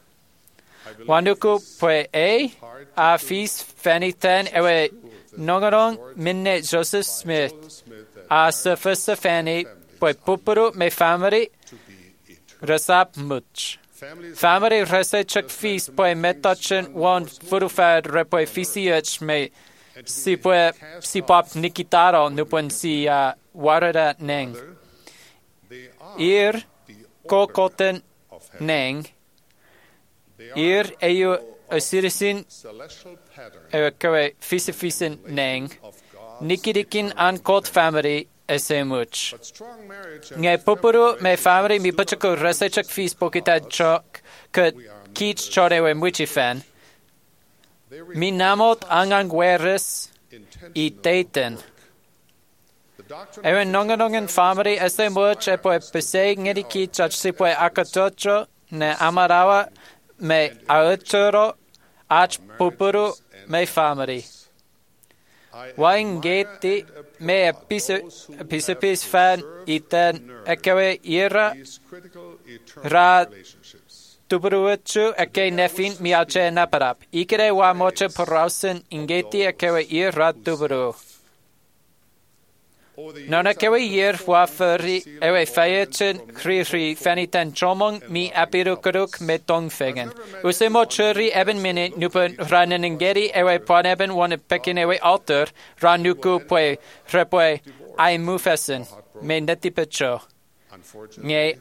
Wanuku pue e a fis feniten ewe nongarong minne Joseph Smith a sefesa feni pue pupuru me family resap much. families Family resechak fis poi metochen won furufad repoi fisiach me si poi si pop nikitaro nupon si uh, warada neng. they are Ir the kokoten of heaven. neng. They are Ir eu a citizen celestial pattern e kawe fisifisin neng. of God. Nikirikin ankot family ese much. But strong marriage and Nge pupuru me family mi pachako resechak fis pokita chok kat kich chore we mwichifen. they Mi namot angang weres intentional i teiten. The doctrine Ewen nonganongan family ese much e poe peseg ngeri kich ach si poe akatocho ne amarawa me auturo ach pupuru me family. I Waingeti me episipis fan iten ekewe ira these critical eternal ra relationships. tuburuchu eke nefin mi ache naparap. Ikere wa moche porausen ingeti ekewe ira tuburu. Over the years, Non ekewe ir wa feri ewe fayechen kriri feniten chomong mi apirukuruk me tongfegen. Use mo churi eben mini nupen ranen ingeri ewe pon eben wane pekin ewe alter ranuku pwe repwe ai mufesen me netipecho unfortunately, nge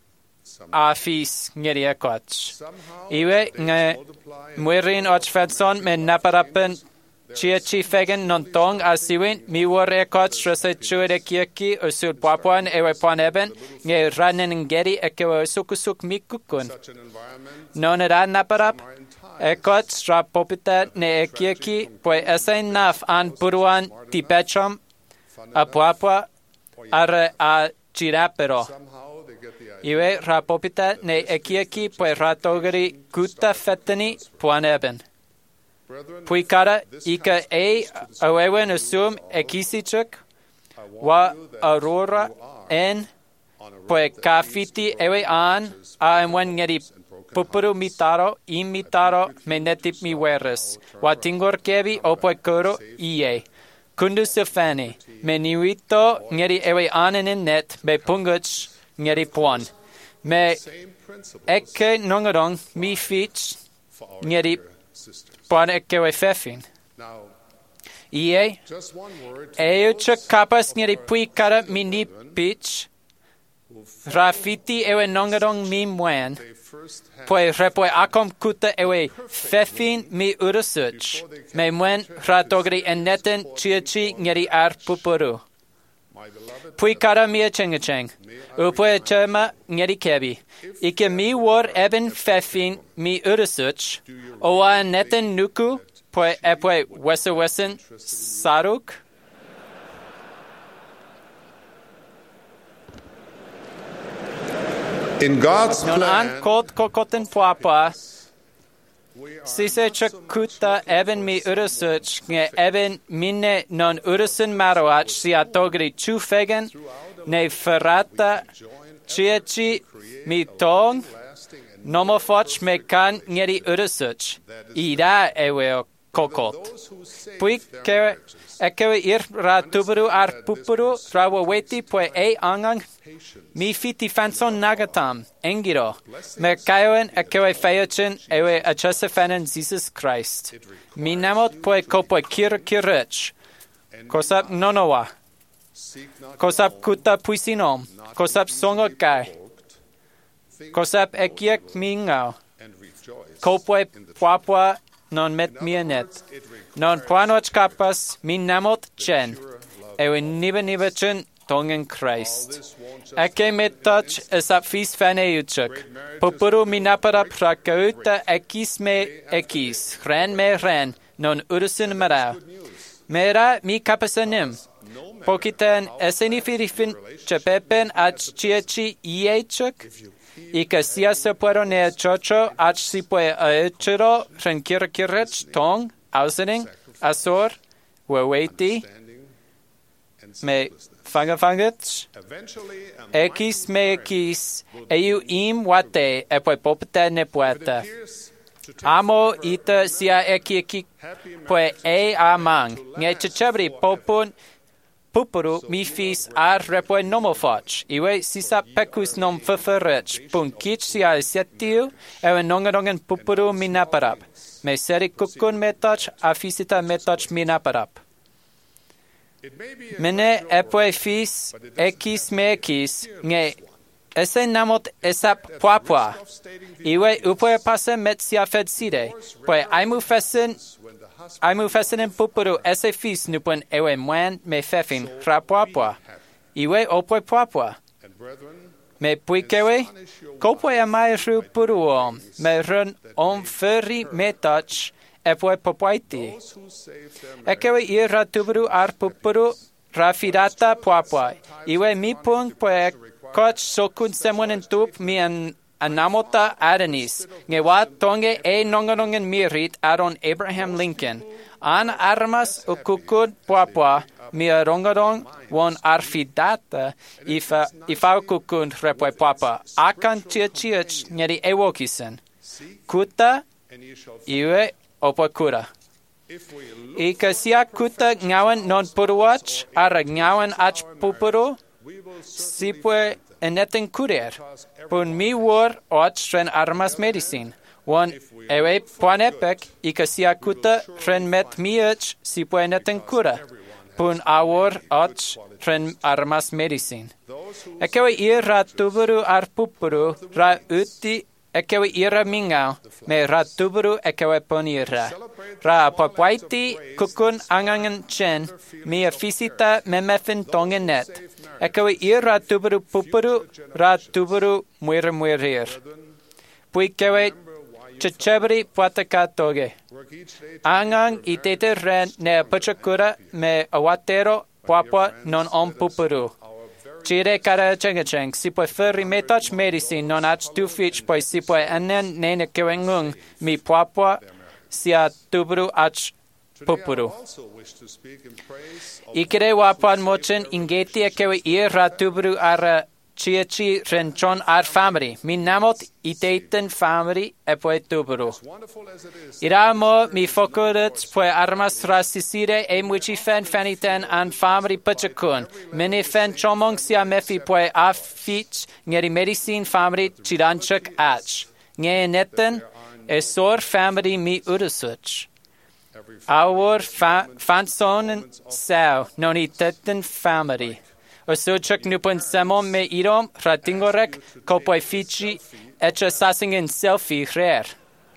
afis ngeri ekoch. somehow Iwe nge multiply mwirin och fedson me naparapen Chiachi fegen non tong a siwin mi war ekoch rese chuere kieki usul papuan ewe pon eben nge ranen ngeri ekewe sukusuk mikukun. such an environment Non era naparap our entire ekoch ra popita ne ekieki pue esen naf an puruan tipechom a papua are a chirapero. somehow they get the idea Iwe ra popita ne ekieki pue ratogari kuta feteni puan eben. brethren Pui kara ika e awewen asum ekisichuk wa aurora en on a pue kafiti ewe an a enwen ngeri pupuru mitaro im mitaro menetip mi weres wa tingor kebi o pue koro iye kundu sefani meniwito ngeri ewe anen in net be punguch ngeri puan. Me Same principles eke nongadong mi fich for our ngeri dear sisters. puan eke we fefin. Now, Ie, just one word to eo those che kapas of ngeri our pui kara Christian mini brethren pitch, who rafiti ewe nongadong mi mwen, they first had poi repoe akom kuta ewe fefin mi urasuch, me mwen ratogri eneten chiachi ngeri ar pupuru. my beloved Pui kara mia chengacheng, upoe chema ngeri kebi, ike mi war eben fefin mi urasuch, oa neten nuku, poi epoe wesa wesen saruk, in God's non an plan, kot kokoten puapa, we are sise chakuta eben mi urasuch, nge eben mine non urusun maroach si atogri chufegen, ne ferrata chiachi mi tong, lasting and nomofoch me kan ngeri urasuch, ida ewe kokot. those who save Pui their kere marriages, ekewe ir ra tuburu ar pupuru rawa weti poe e angang mi fiti fanson nagatam engiro me kaioen ekewe feyochin ewe achese fenen Jesus Christ mi namot poe kopoe kir kirich kosap nonowa seek not kosap kuta puisinom kosap songo kai kosap ekiek mingao and rejoice. kopoe puapua non met mianet non puanoch kapas min namot chen ewe niba niba chen tongen Christ eke metach esap fis faneuchuk popuru minapara prakauta ekis me ekis ren me ren non urusin mara mera mi kapasanim pokiten eseni firifin chepepen ach chiachi iechuk Ika siasa puero ne chocho ach si pue aechero ren kirkirech tong ausening asor weweti me fanga fangach Eventually, and ekis me ekis eu im wate e pue popta ne pueta appears to take amo ita sia eki eki pue e amang nge chichabri popun pupuru mi fis ar repoe nomofoch, iwe sisa pecus nom feferech, pun kich sia setiu, ewe nongadongen pupuru minaparap. Me seri kukun metoch, afisita metoch minaparap. it may be a Mene epoe fis, ekis me ekis, nge ese namot esap puapua, iwe upoe pase met sia fed side, poe aimu fesen when the husband Aimu fesenen pupuru ese fis nupun ewe mwen me fefin ra puapua. Iwe opoe puapua. and brethren, Me puikewe, kopoe amai ru puruom, me run on feri metach epoe popoiti. those who save their marriage Ekewe i ra tuburu ar pupuru ra firata puapua. Iwe mi pung poe koch sokun semonen tup mi an anamota Adonis, nge wa tonge e nonganongen mirit aron Abraham Lincoln, an armas ukukud puapua mi rongadong won arfidata ifa ifa kukun repoe puapa, akan chia chiach ngeri ewokisen, kuta and ye shall find. iwe opa kura. If we look, Ika sia kuta ngawan non puruach ara ngawan ach pupuru, we will sipwe eneten kurer, pun mi war och ren armas medicin, won ewe puanepek ika sia kuta ren met miach sipwe eneten kura, pun awor och ren armas medicin. Ekewe ir ra tuburu ar pupuru ra uti ekewe ira mingau me ra tuburu ekewe ponira. Ra papaiti kukun angangan chen mi afisita memefin tongen net. Ekewe ir ra tuburu pupuru ra tuburu muir muirir. Pui kewe chachebri puataka toge. work each day to Angang itete ren ne pachakura me awatero puapua non on pupuru. Chire kara chengacheng, si poi ferri metach medicine non ach tu fich poi si poi anen nene kewengung mi puapua sia tuburu ach pupuru. also wish to speak in praise of Ikere wapan mochen ingeti ekewe ir ra tuburu ara chia chi ren John ar family. Mi namot I deiten family e poi tuburu. wonderful as it is, Ira mo mi focuret poi armas rasisire e muci fen faniten an family pachakun. Mini fen chomong sia mefi poi afich ngeri medicine family chiranchak ach. Nge neten e sor family mi urusuch. Our fa fansonen sao noni teten family. Osuchak nupun semon me irom ratingorek kopoi fichi echa sasingen selfie rare.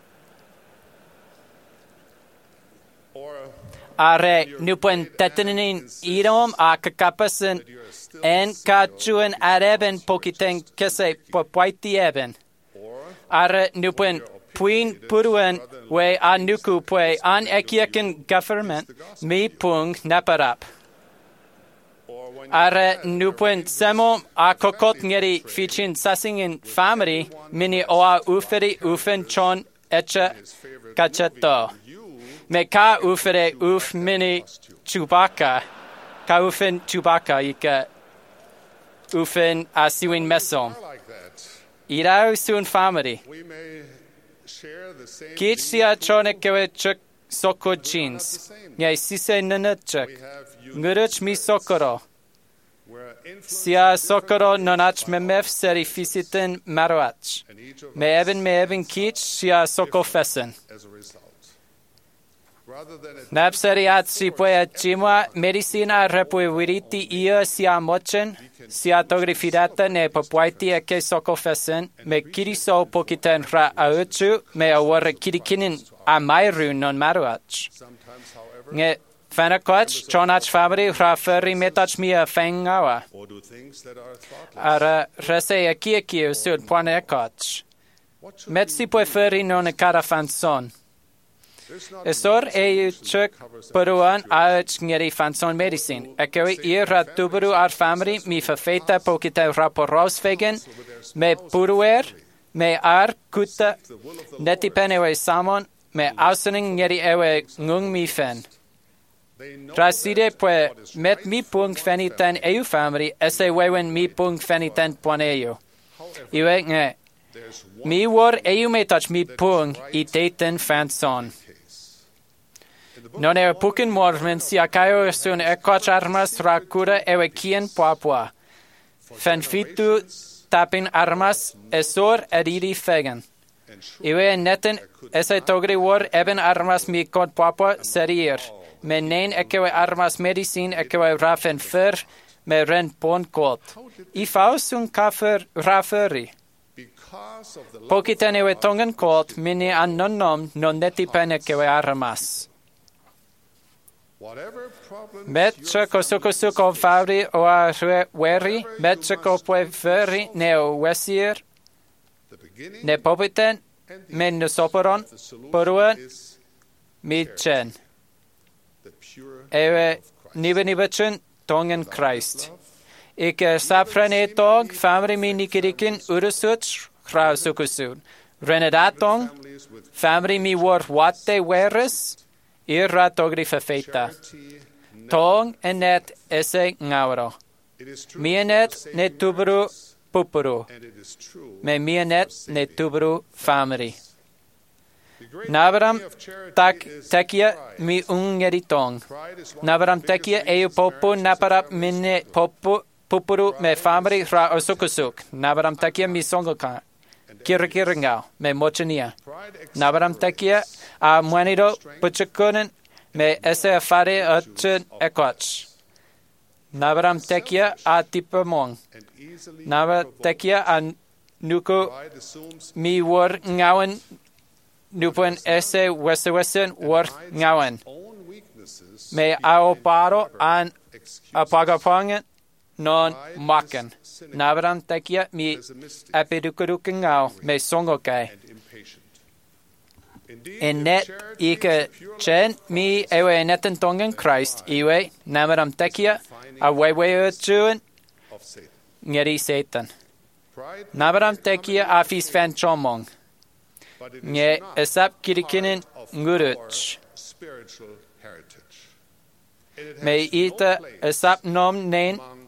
or Are nupun tetenin irom a kakapasen en kachuan areben pokiten kese popaiti eben. Are nupun puin puruan we anuku pue an ekieken government mi pung naparap. or when Are nupun semo a kokot ngeri fichin sasingen family mini oa uferi ufen chon echa kachato. Me ka ufere uf mini Chewbacca. Ka ufen Chewbacca ika ufen asiwin mesom. like that, Irau sun family. we may share the same Kich sia chone kewe chuk soko jeans. Nye sise nana chuk. Nguruch mi sokoro. where influence Sia sokoro nonach memef seri fisiten maroach. and each of Me eben me eben kich sia soko fesen. as a result. Rather than a Napseriat si pue chimwa medicina repuiriti ia sia mochen, sia togrifidata ne papuaiti e ke soko fesen, me kiriso pokiten ra auchu, me awara kirikinin a mairu non maruach. sometimes, however, Nge fanakoch, chonach fabri ra ferri metach mia fengawa. or do things that are thoughtless. Ara rese a kieki usud pone koch. What should Met si pue ferri non e cara fanson. there's not Esor e chuk peruan ach ngeri fanson medicine. Ekewi ira tuberu ar famri mi fafeta pokite raporos fegen me puruer me ar kuta neti penewe samon me ausening ngeri ewe ngung mi fen. they know Raside pue met mi pung feniten eu famri ese wewen mi pung feniten poneu. Iwe nge there's mi wor eu me touch mi pung I deten fanson. Non e pukin mormen si akaio sun e koch armas rakura ewe kien papua. Fen fitu tapin armas esor ediri fegen. Iwe neten ese togri war eben armas mi kod papua serir. Me nein ekewe armas medicine ekewe rafen fer me ren pon kot. I faus un kafer raferi. because of the love Pokiten ewe tongen kot mini an nonnom non neti pen ekewe armas. whatever problem Metche kosuko suko fabri o a weri, metche ko pue veri ne o wesir, the beginning ne popiten, men no soporon, poruan, is mi chen. the pure Ewe nibe nibe chen, tongen Christ. Ike saprene tog, famri mi nikirikin urusuch, krau sukusud. Renedatong, families with famri mi wor wate weres, irra togri fefeta. charity. Tong enet ese ngauro. It is true Mienet for the ne Savior tubru has, pupuru. and it is true Me mienet ne tubru famri. the great Nabram enemy of charity tak is tekia pride. mi ungeritong. Pride is one Nabram of the biggest tekia eu reasons popu marriages naparap and families minne fail. popu pupuru me famri ra osukusuk. Nabram tekia mi songoka. Kirikiringao me mochenia. Pride Nabram tekia a muanido puchukunen me ese afare otchen ekoch. Nabram tekia a tipamong. and easily Nabram provoked. tekia a nuku Pride assumes mi wor ngawen nupun ese wese wesen wor ngawen. own weaknesses Me ao paro an excuse apagapangen non maken. Nabram tekia mi as a mistake epidukuruken ngao me songokai. and impatient. Indeed, En if net charity ike is a pure love chen of mi Christ, ewe netten tongen Christ iwe nabram tekia a wewe chuen of Satan. ngeri Satan. Pride Nabram tekia a fis fan chomong. but it is Nge not esap kirikinin part of nguruch. our spiritual heritage. And it Me has no ita place esap nom nen among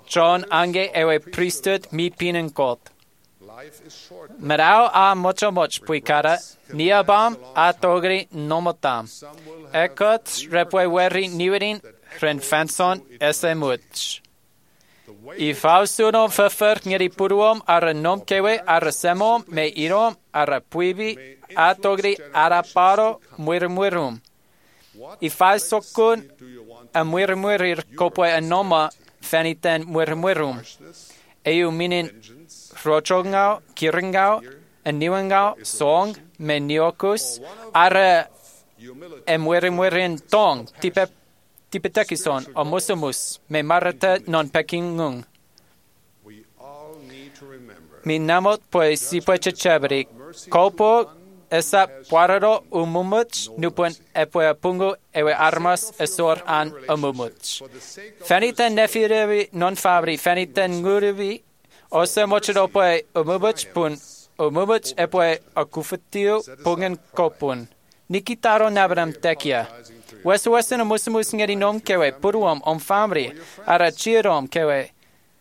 John ange ewe priesthood mi pinen kot. Life is short. Merau a mocho moch puikara, niabam a togri nomotam. Ekot repwe weri niwerin ren fanson ese much. I fausuno fefer ngeri puruom ara nomkewe ara semom me irom ara puibi a togri ara paro muirmuirum. I fausokun a muirmuirir kopwe anoma faniten muirmuirum. Eu minin rochongau, kiringau, a niwangau, song, me niokus, ara e muirmuirin tong, tipe tipetekison, o musumus, me marata non pekingung. We all need to remember Mi namot pues si poche chabri, kopo esa puarado umumuch, nupun epoe pungo ewe armas esor an umumuch. Faniten nefirevi non fabri, faniten ngurivi, ose mochido poe umumuch pun, umumuch epoe akufetio pungen kopun. Nikitaro nabram tekia. Wesu wesen musumus ngeri nom kewe, puruom om famri, ara chirom kewe.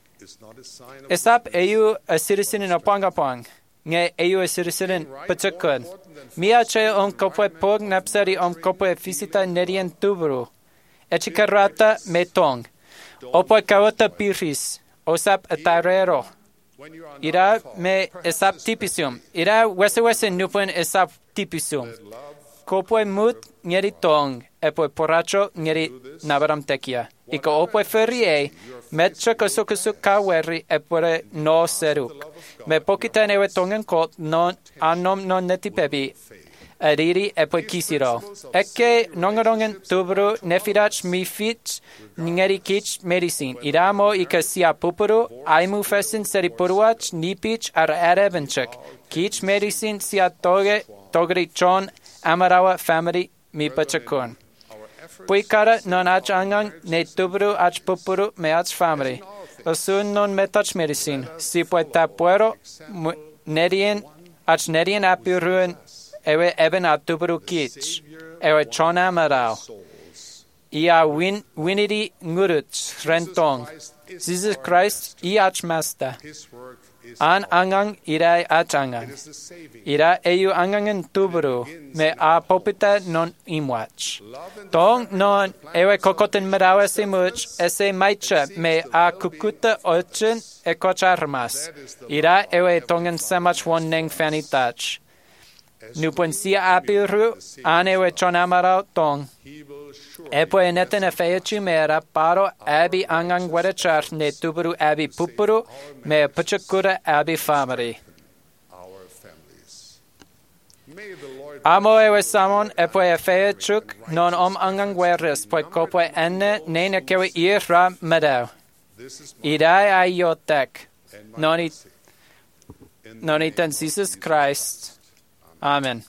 Esap eu a citizen in a pangapang. Nge eu a citizen in patukun. Mia che om kopwe pog napsari om kopwe fisita nerien tubru. Echikarata metong. Opo kawata piris. Osap atarero. Ira me esap tipisium. Ira wesu wesen nupun esap tipisium. Kopwe mut ngeri tong. Epoe poracho ngeri nabaram tekia. Iko opoe ferie, metcha kasukusuk kaweri epore no seruk. Me pokita newe tongen kot non anom non netipebi. Ariri epoe kisiro. Eke nongarongen tubru nefirach mi fit ngeri kich medicine. Iramo ika sia pupuru, aimu fesin seri puruach nipich ar erebenchek. Kich medicine sia toge, togri chon, amarawa family mi pachakun. Puikara non ach angang ne tubru ach pupuru me ach family. Osun non metach medicine. Si pueta puero nerien ach nerien apiruen ewe eben a tubru kich. Ewe chona marao. Ia win winidi ngurut rentong. Jesus Christ i ach master. An angang ira ach angang. Ira eu angangen tubru me a popita non imwach. Tong non ewe kokoten merawa se much ese maicha me a kukuta ochen e kocharmas. Ira ewe tongen semach won neng fanitach. Nupun sia apiru an ewe chonamarao tong. Epo eneten e feyachi mera paro abi angang wedachar ne tuburu abi pupuru me pachakura abi family. Amo ewe samon epo e feyachuk non om angang weres poe kopoe enne nene kewe ira medau. Idai ayotek. Noni noni ten Jesus Christ. Amen.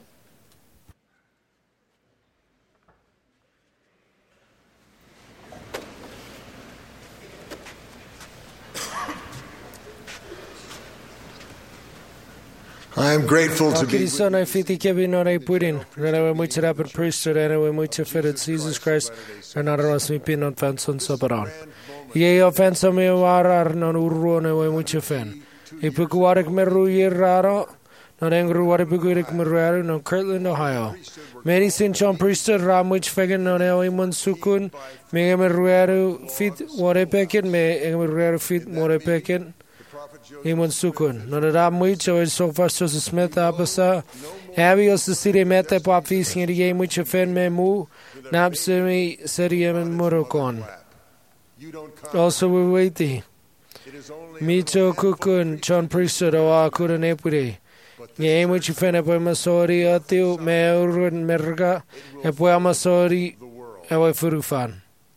I am grateful to be Kirison ai fiti kebi non ai purin. Rena we much rapid priesthood and we much fitted Jesus Christ and our was mi pin on fanson soparon. Ye offensa me warar non urrone we much fen. Ipuku warik meru yiraro non engru warik bugurik meru non Kirtland, Ohio. Mary Saint John priesthood ram which fegan non ewe sukun me meru fit warepeket me meru fit morepeket. Imon sukun. No da ram which was so far so Smith apasa. Abby was the city met the pop feast in the game which offend me mu. Nap semi serium and murokon. Also we wait thee. Mito kukun John priesthood o akuran epure. Game which offend a masori atiu me urun merga a poa masori awa furufan.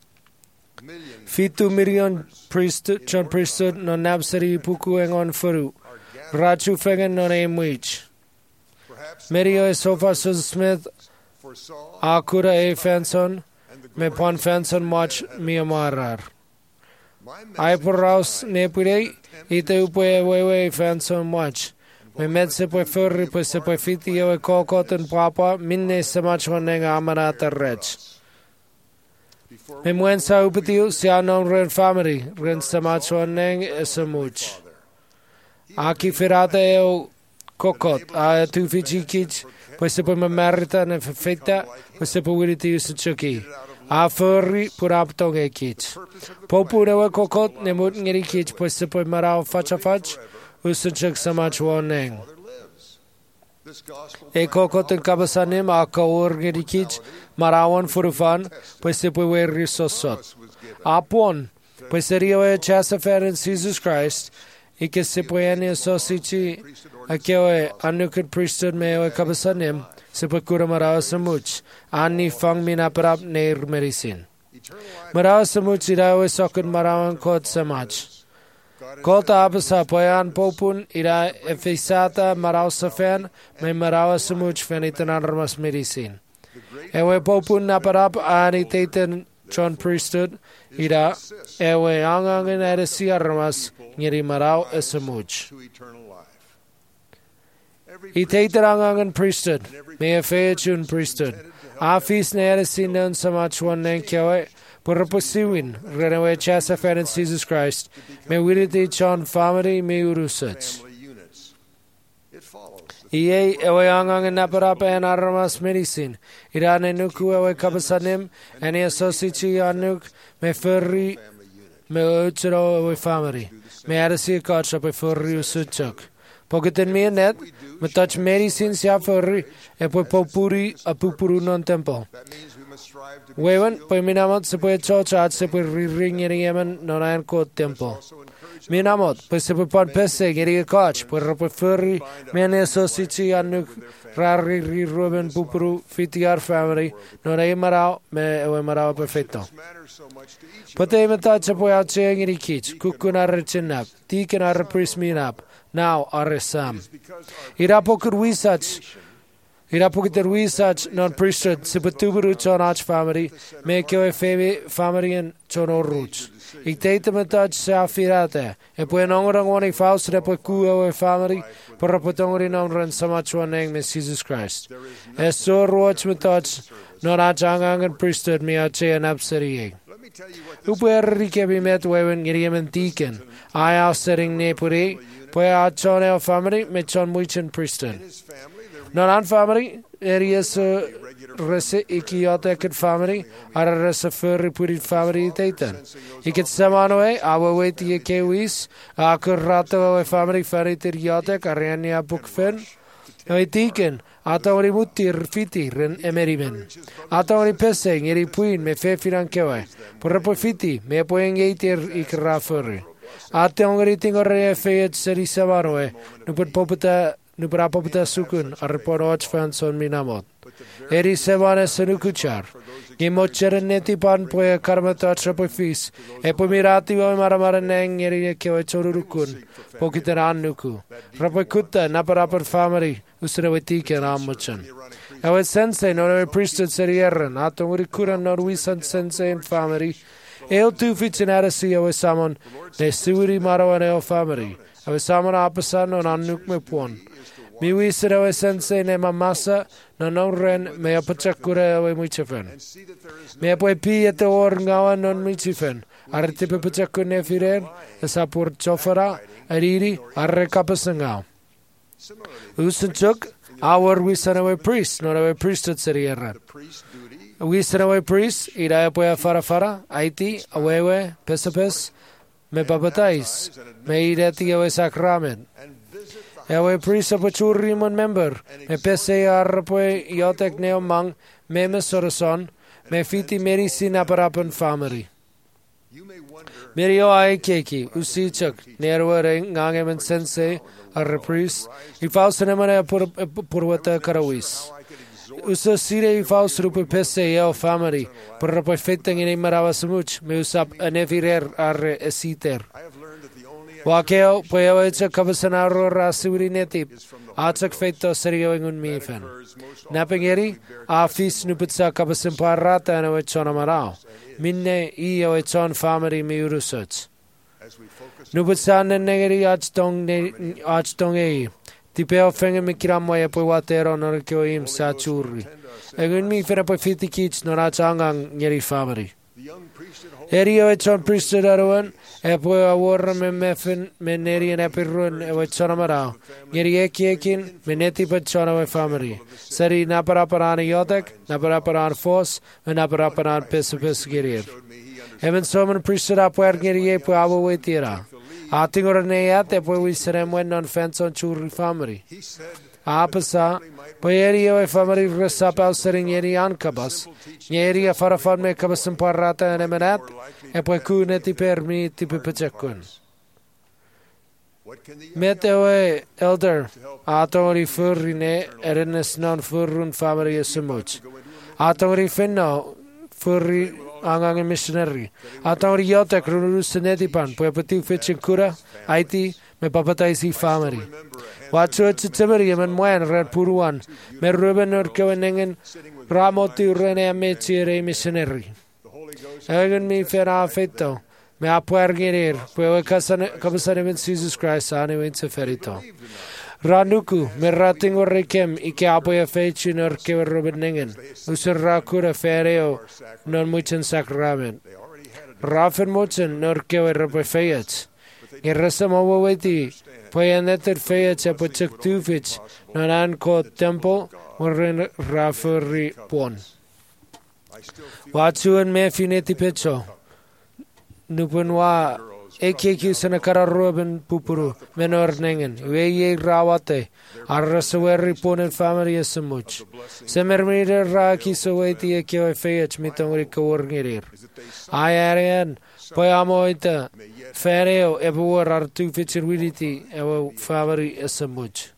Fitu million priesthood, John priesthood, no nabsari puku engon furu. Rachu fegan non aim wich. Merio e sofa sus Smith, akura e fanson, me pon fanson watch mi amarar. I poraus nepure, ite upe wewe fanson watch. Me med se poi furri, poi se poi fiti e kokot and papa, minne se much one nega amarata rech. Me mwen sa upatiu siya non ren family, ren samachuan neng esamuch. Aki firata eo kokot, a tu fichikich, pues se po mamerita ne fefeta, pues se po wiriti usachuki. A furri puraptong e kich. Popu newe kokot ne mut ngeri kich, pues se po marao fachafach, usachuk samachuan neng. E kokot en kabasanim a kaur ngeri kich, marawan furufan, pues se po weri sosot. Apon, pues serio e chasafer in Jesus Christ, y que se pueden asociar a que hoy anukud priesthood me hoy kabasanim se puede cura marawa samuch ani fang minaparap neir medicine marawa samuch ira hoy sokun marawan kot samach kota abasa poyan popun ira efisata marawa safen me marawa samuch fenitan armas medicine ewe popun naparap ani teten John priesthood ira ewe angangan era siarmas ngiri marau esamuch. I teiter angangan priesthood, me a feachun priesthood. Afis ne era sinan samach one nen kyawe, purapusiwin, renewe chasa in Jesus Christ, me wiriti John family me urusach. Iye ewe angangan naparapa en armas medicine, irane nuku ewe kabasanim, eni asosichi anuk, me furri, me uchero ewe family. Me arasi kach op e furri usuchuk. Poketin me net, me touch medicine sia furri, e po popuri a pupuru non tempo. Wewen, po minamot se po e chochat se po ring eri yemen non ayan ko tempo. Minamot, po se po pan pese eri kach, po ropo furri, me ane asosichi anuk, rari ri ruben pupuru, fitiar family, non ayan marao, me ewe marao perfecto. Pote me tacha po ya cheng eri kich, kukun arre chinap, tiken arre prisminap, now arre sam. Ira po kurwisach, ira po kuterwisach non priesthood, se potuburu chon ach family, me kyo e femi family en chon oruch. Ik teite me tach se afirate, e po en ongerang wani faust repo kuo e family, por rapotongri non ren samachuan neng me Jesus Christ. E so roach me tach, non ach angangan priesthood me ache en abserieg. Upuerrike bi met wewen ngiriemen tiken. Ai ausering ne puri, poe a chon eo family me chon muichen priesthood. Non an family, eri es rese ikioteked family, ara rese furri puri family teiten. Iket samanoe, awe weti e kewis, a kurrato e family feriter iotek, ariani a bukfen. Oi tiken, atawri mutir fiti ren emerimen. Atawri peseng eri puin me fe finankewe. Porrepo fiti me poen geitir ikra furri. Ate ongeri tingore feyet seri samaroe. Nuput popeta nupra popeta sukun arpor och fanson minamot. Eri sevane senukuchar. Gimochere neti pan poe karmata trapo fis. E po mirati o maramara neng eri kewe chorurukun. Pokiter annuku. Rapo kutta naparapar family. Usrewetike ramuchan. Ewe sensei non ewe priesthood serieran. Ato uri kuran non wisan sensei in family. Eo tu fitsin arasi ewe samon. Ne suuri marawan eo family. Ewe samon apasan non annuk me puon. Mi wisan ewe sensei ne mamasa. Non non ren me apachakura ewe muichefen. Me apoe pi ete or ngawan non muichefen. Arre tipe pachakun ne firen. Esapur chofara. Ariri. Arre kapasangao. Usanchuk, our we send away priest, not away priesthood serieran. We send away priest, ira apoya fara fara, aiti, awewe, pesapes, me babatais, me ireti awe sacrament. Awe priest apachurrimon member, me pese arpoe iotek neomang, me mesoroson, me fiti medicine aparapan family. Merio ai keki, usichak, nerwere ngangemen sensei, a reprise, i fausenemane purwata karawis. Usa sire i faus rupe pese eo family, por rapo fetang in marava samuch, me usap anevirer arre esiter. Wakeo, poeo echa kabasanaro rasuri netip, achak feto serio ingun mifen. Napengeri, afis nuputsa kabasimparata and echona marao. Minne i o echon family mi urusach. Nuputsa negeri achdong achdong e. Tipeo fenge me kiramo e poi watero non kyo im sa churri. Egun mi fera poi fiti kich non achangang ngeri family. Eri o John priesthood arawan, e po awar me mefin me neri and epirun e wa chonamarao. Ngeri eki ekin me neti pa chonawe family. Sari naparaparan yodak, naparaparan force, and naparaparan pesapes gerir. Heaven soman priesthood apwer ngeri e po awo we tira. Ating or neyat e po we serem wen non fence on churi family. Apasa, Poeri o family resapau sering ngeri ankabas. Ngeri a farafan me kabasan parata and emanat, e poi cuneti per me tipi pachakun. Meteoe elder, atori furrine, erenes non furrun family a semuch. Atori finno, furri angang missionary. Atori yotek runusenetipan, poi pati fitchin cura, aiti, me papataisi family. Watcho chitimeri men mwen red puruan, me ruben urkewenengen ramoti urene mechire missionary. Egen mi fera fetto, me apuer gerir, pue kabasane ben Jesus Christ ane wen seferito. Ranuku, me rating orrekem, ike apoya fechin urke rubenengen, usur rakura fereo, non muchen sacrament. Rafen muchen nurke rubefeyet. Gerasam awaweti, Poyaneter feyet a pachak tufich, non an ko temple, morin rafuri pon. Watsu and me fineti pecho. Nupunwa, ekeki sanakara roben pupuru, menor nengen, weye rawate, arrasaweri pon and family as a much. Semermida raki saweti ekyo feyet mitamri kawarngirir. I arian, poyamoita. Fereo ebor ar tu featurity ewo family as a much.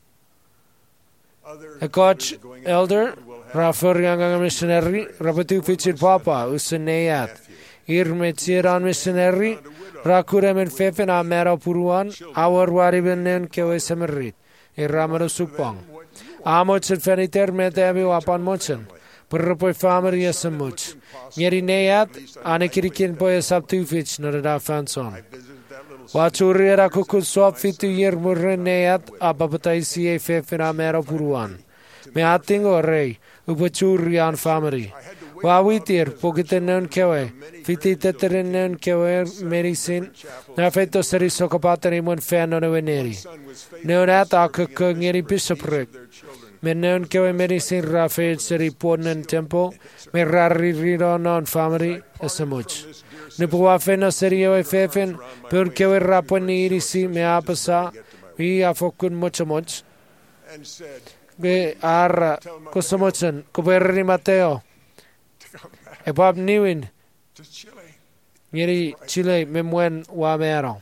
A coach elder, Rafer young missionary, Rabatu featured papa, Usenayat. Irmetiran missionary, Rakurem and Fefen Amera Puruan, our Wariben Kewesemerit, a Ramado Supong. Amoch and Feniter met Abu upon Mochen, Purpo family as a much. Yeri Nayat, Anakirikin boys up two fitch, not a fanson. Wachurira kukul swap fitu yer murneat abapataisi fefin amera puruan. Me ating o rei, upachurian family. Wawitir, pogiten non kewe, fiti teterin non kewe medicine, na feto seri sokopatari mon fan on a veneri. Neonat akuk ngeri bishopric. Me non kewe medicine rafet seri ponen tempo, me rari rido non family, as a much. Nipua fena serio e fefen, perché we raponi irisi me apasa, vi afokun mucho much. Be arra, kosomochen, coberri Mateo. E Bob Newin, Yeri Chile, memwen wa mero.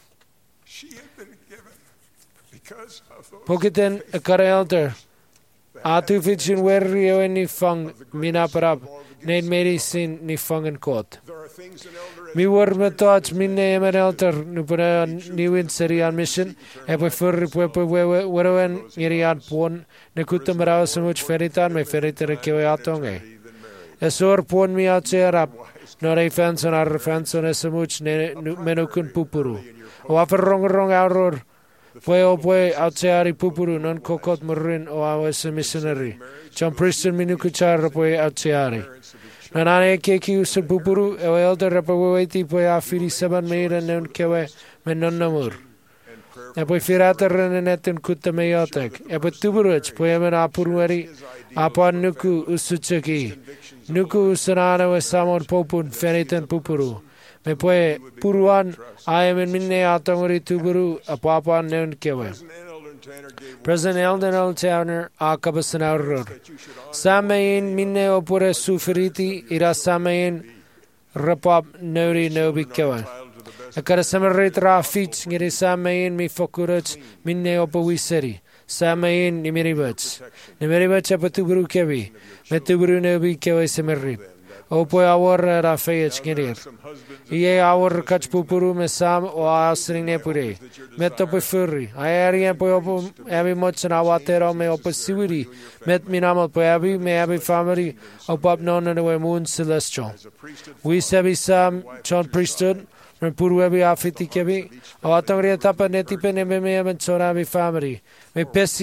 Pokiten a carelter. Atu fichin werrio ni fang minaparab, nein medicine ni fangen kot. Mi word me thoughts mi name and alter nupura niwin serian mission e poi furri poi poi weroen irian pon ne kutum rao so much feritan me feritere ke atonge e sor pon mi acerap no rei fanson ar fanson e so much ne menukun pupuru o afer rong rong auror poi o poi acerari pupuru non kokot murin o awes missionary John Preston minukuchar poi acerari Nanane keki usa pupuru e elder rapaweti poi afiri saban meira non kewe men non namur. E poi firata renenetten kutta meiotek. E poi tuburuch poi emen apurueri apon nuku usucheki. Nuku usanana we samon popun feniten pupuru. Me poi puruan aemen minne atangori tuburu apapan non kewe. President Eldon L. Towner, Akabasan Auror. Samayin minne opure suferiti, ira samayin rapop nori nobi kewa. A carasamarit rafit, niri samayin mi fokurut, minne opawiseri. Samayin nimiribats. Nimiribats apatuburu kevi, metuburu nobi kewa semerip. Opo awar rafayach ngirir. Iye awar kach pupuru mesam o asring nepure. Met op furry. Ayarian po opo abi mochan awatero me opo siwiri. Met minamal po abi me abi family op up non and we moon celestial. We sebi sam John priesthood. Men puru abi afiti kebi. Awatangri etapa netipe ne me me men chona abi family. Me pesi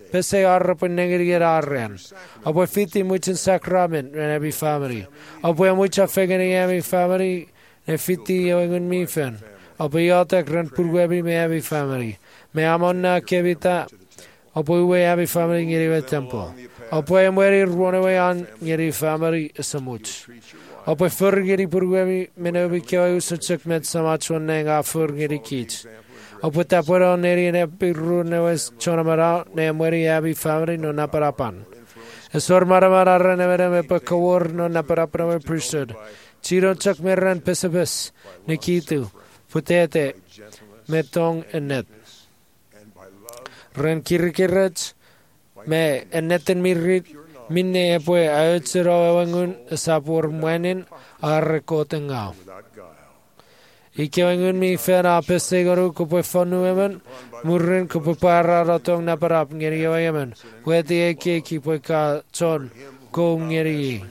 Pese arra po negeri arren. Apo fiti muchin sacrament in every family. Apo mucha fegen in every family. Ne fiti yoingun mi fen. Apo yata gran purwebi me every family. Me amonna kevita. Apo we every family ngiri we temple. Apo emweri runaway on ngiri family samuch. Apo furgiri purwebi menobi kyo suchuk met samach one nga furgiri kich. Apo taporo neri ne piru ne was chonamara ne mweri every family no naparapan. Esor maramara renevere me pakawor no naparapan me priesthood. Chiro chak meran pesabes nikitu putete metong enet. Ren kirikirach me eneten mirit minne epwe ayotsero ewangun sapur mwenin arrekotengao. Ike wangun mi fena pesegoru kupo fonu emen murrin kupo para rotong naparap ngeri emen weti eke kipo ka chon ko ngeri.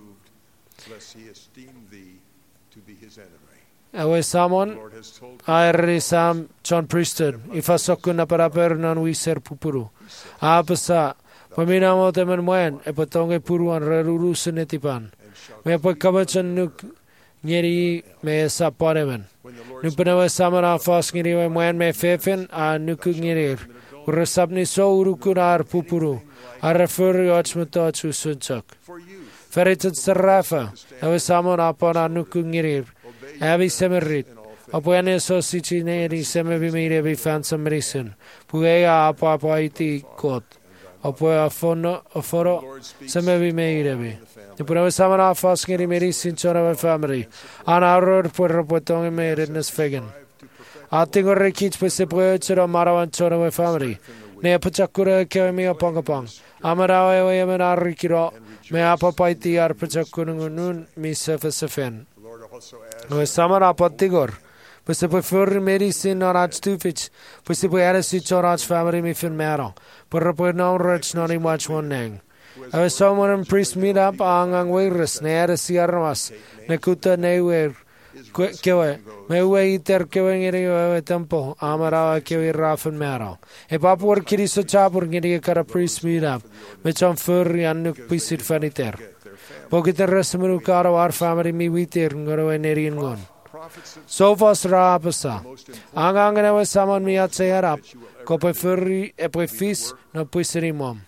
Awe samon airi sam chon priesthood ifasoku naparaper non wiser pupuru. Apasa paminamo temen mwen e patonge puruan reruru senetipan. Me pa kamachan nuk ngeri me saparemen. Nupenawe samana fas ngeri we mwen me fefen a nuku ngerir. Urasapni so urukunar pupuru. Arrefuri ochmatochu sunchak. Feritat sarafa. Awe samon apon a nuku ngerir. Abi semerit. Apo ane so sichi neri semebi mire bi fansa merisen. Puea apo apo iti kot. Apo a fono a foro semebi mire bi. Nipuna samana fas ngeri merisin chona we family. Ana aror por potong me redness fegen. Atingo rekich pe se poe chero marawan chona we family. Ne pachakura ke mi apongapong. Amarawe we amana rikiro. Me apa paiti ar pachakunun mi sefen. No samara patigor. Pues se puede for medicine or ach tufich. Pues se puede add such or ach family me fin mero. But puede no rich not in much one nang. I was someone in priest meet up ang ang wirus ne add si armas. Ne kuta ne wer. Kewe. Me we iter kewe ngiri we tempo. Amara kewe rafin mero. E pap work kiri so chapur ngiri kara priest meet up. Me chom furry and nuk pisit faniter. Pokiter resmuru karo our family mi witir ngoro enerian gon. So fast rapasa. Angangana was saman mi at say up. Cope furry epifis no puiseri mom.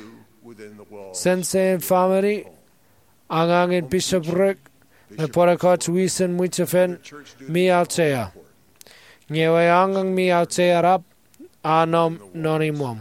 Sense family. Angang in Bishop Rick. Me porakot wisen muchafen mi out say. Nyewe angang mi out say up. Anom noni mom.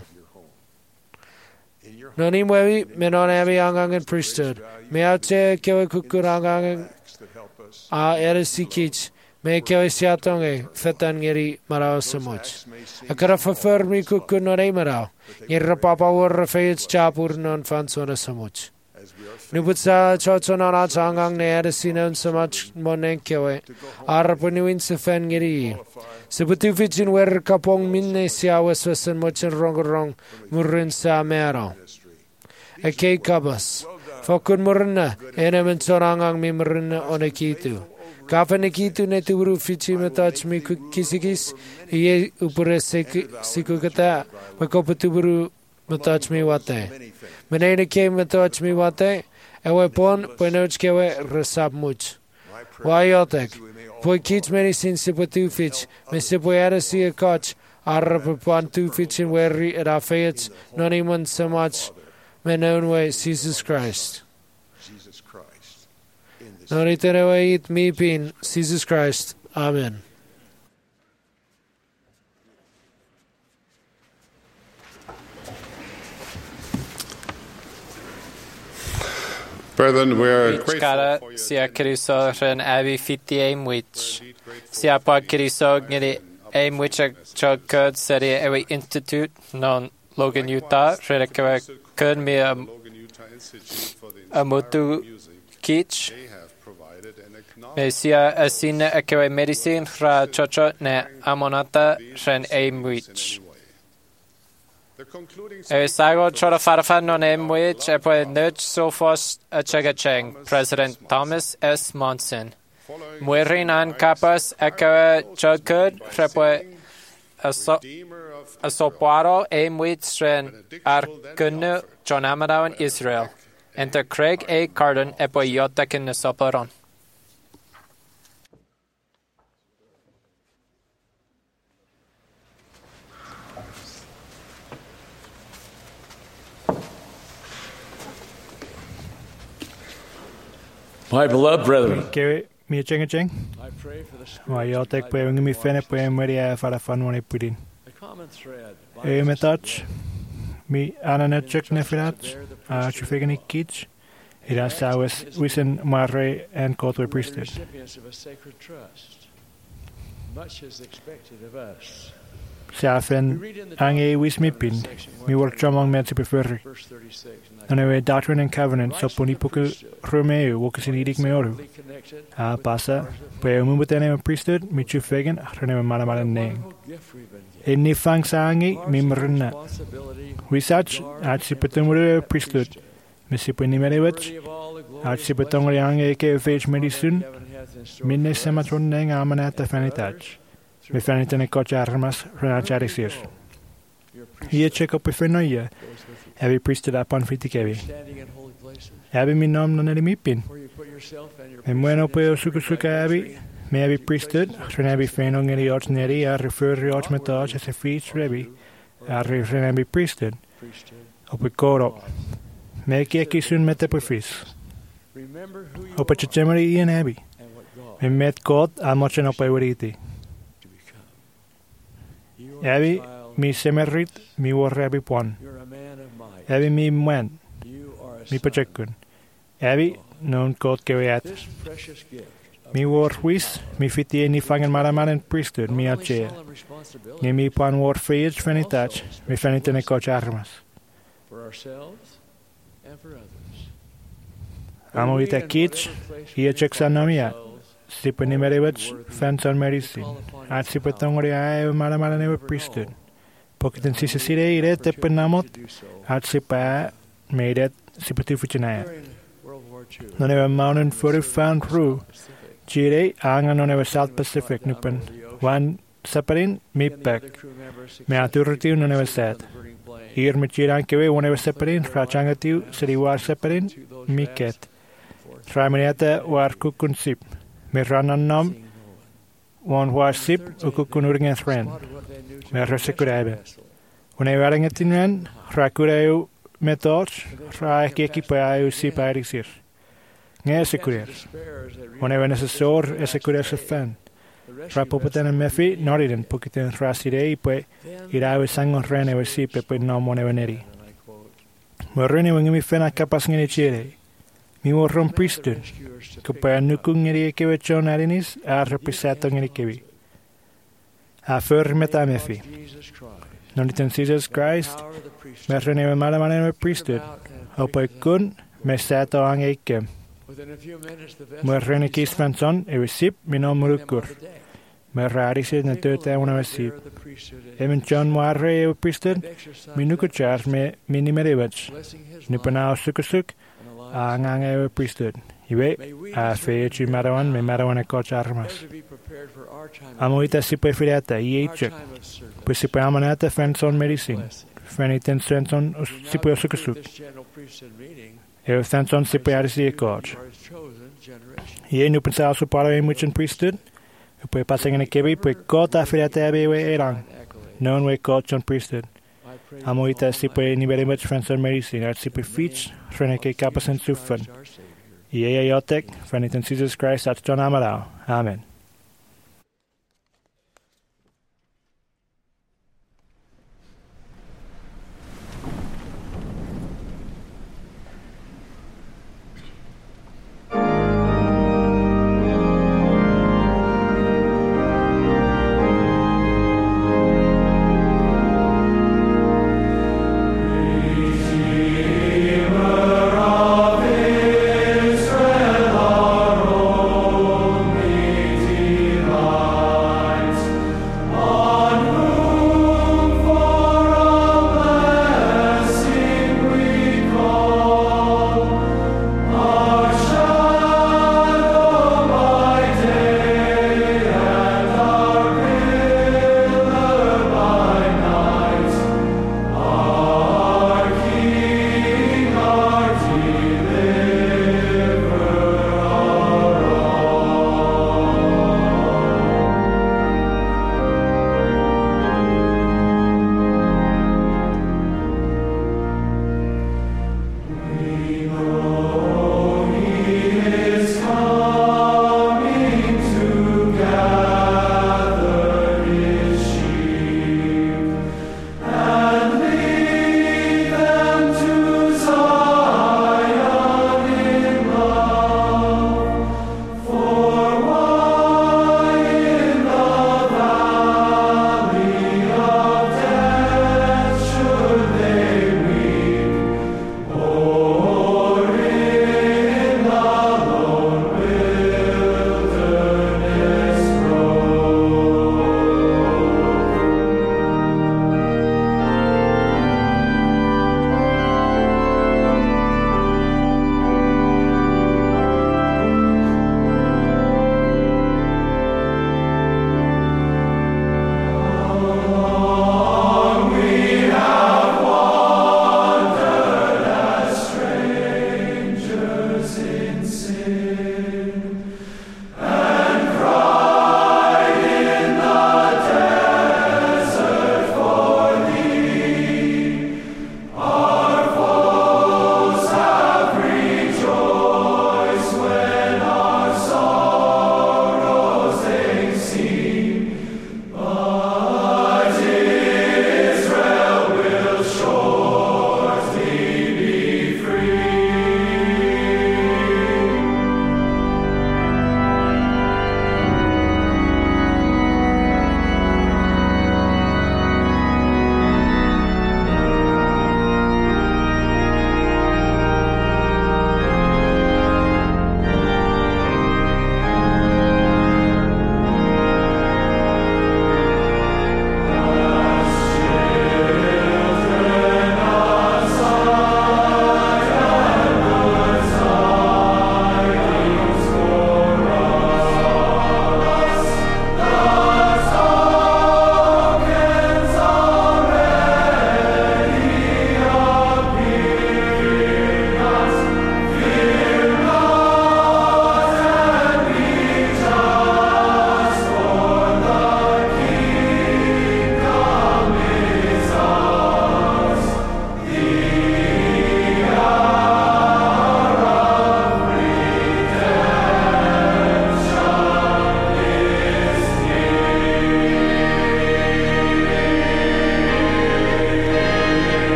Noni mwevi me non heavy angang in priesthood. Me out say kewe kukur angang. A eresi kich. Me kewe siatonge fetan ngeri marao semuch. Akara fafer mi kukur non e marao. Ngira papa war feyits chapur non fansona semuch. Nubutsa chocho non ach angang ne eresi non semuch monen kewe. Arapunuin sefen ngeri. Sebutu fichin wer kapong minne siya weswesen mochin rongorong murrin sa mero. Eke kabas. Fokun murna enemen sorangang mi murna onekitu. Kafa nekitu ne turu fichi metach mi kisikis iye upure siku kata makopa tuburu metach mi wate. Menene ke metach mi wate ewe pon poinoch kewe resap much. Wayotek. Poi kich meni sin sipatu fich me sipoyara si a koch arrapapan tu fichin weri at afayets non even so much me known way Jesus Christ. Noritere it me pin Jesus Christ. Amen. Brethren, we are Cara grateful for sia your Cristo ren abi fiti aim which sia pa Cristo ngiri aim which a chokod seri ewe institute non Logan Utah rere kewe kod mi a motu kich me sia asine ekewe medicine fra chocho ne amonata ren aim which E sago chora farfan non aim which e poi nudge so fast a chegacheng President Thomas S. Monson Muerin an kapas ekewe chokod repo a so y sopwaro e mwyd stren ar gynnu John Amadaw yn Israel. Enter Craig A. Carden e boi iodag yn y soparon. My beloved brethren, Gary, mi ching ching. Wa yo tek pe ngi mi fene pe mari a fara fan woni pudin. E me touch mi ananet check ne firat a chu fegen ikich. Ira sawes wisen marre en kotwe priesthood. Much is expected of us. Safen ange wis mi pin. Mi wor chamang met se prefer. En we Doctrine and Covenant so poni poku Romeo wokus in idik me oru. A pasa, pe mu betene me priesthood mi chu fegen rene me mala mala neng. En ni fang sangi mi mrna. We such at si petumure priesthood. Mi si poni merewach at si petongre ange ke fech medicine. Minne sematron neng amanata fanitach. Mi fanitene kocha armas renacharisir. Hier check op efenoia. Hebben priesthood upon fitikevi. Hebben mi nom non mi pin. En bueno pe suku suka hebben. Me hebben priesthood. Ren hebben fenong in die ordinary a refer die ords met as a feast rebi. A ren hebben priesthood. Op ik koro. Me kiki sun met de profis. Op het chemeri in hebben. Me met God a mochen op eweriti. Hebben mi semerit mi war rebi pon. Ebi mi mwen, mi pachekun. Ebi non kot keweat. Mi war wis, mi fiti ni fangen maraman priesthood, mi ache. Ni mi pan war feij fenitach, mi fenitene koch armas. Amo ita kich, ia cheksanomia. Sipeni merewach, fanson medicine. At sipetongori ae maraman ewe priesthood. Pokitin si sisire ire te penamot at si pa meidet si pati fuchinaya. Non eve mountain furu fan ru. Jire anga non eve South Pacific nupen. Wan separin mi pek. Me aturritiu non eve set. Ir me chiran kewe wan eve separin rachangatiu seri war separin mi ket. Ramaniata war kukun sip. Me ranan nam wan war sip u kukun uringen thran. Me resekurabe. Wanneer we het in ren, rakureu metods, raak ik ipaeu si parisir. Ne sekurer. Wanneer we necessor esekurer se fan. Rapopeten en mefi, noriden, pukiten rasirei, pe irau sangon rene we si pe no mone veneri. Me rene wengi mi fena kapas ngeni chere. Mi wo rom priesthood. Kupa nukung ngeri kewe chon arinis, a repisato ngeri kewi. A fur meta mefi. Non it in Jesus Christ, me rene me mala mane me priesthood. Opa kun, me sato ang eikem. Me rene kis fanson, e sip, mi no murukur. Me rarise na töte una vesip. Even John moarre e priesthood, mi nukuchar me mini merevach. Nipanao sukusuk, ang ang e priesthood. Iwe, a feici marawan, me marawan e koch armas. Amo ita si preferiata, i eichek. Pues si amanata fanson medicine. Faniten senson si può sukusuk. E fanson si arisi e koch. Ie nu pensao su para e muchen priesthood. E poi passing in a kebi, poi kota feriata abe we erang. Non we koch on priesthood. Amo ita si poi ni very much fanson medicine. At si poi fich, reneke kapasen sufan. Ie iotek, faniten Jesus Christ at John Amadao. Amen. Israel, our own Redeemer.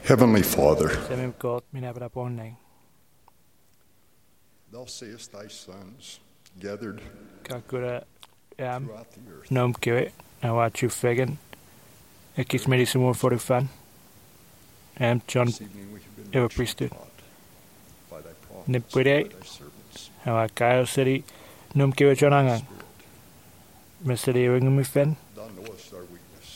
Heavenly Father, Himmelske God, min Herre på ånden, thou seest thy sons gathered kakura am throughout the earth. nom kiwi, na wachu fegen, ekis meri semua for fan, am John This evening we have been Ever richly priesthood. taught by thy prophets, Nipure, by thy servants. na kayo seri nom kiwi chonangan, meseri wingumi fen, Thou knowest our weakness.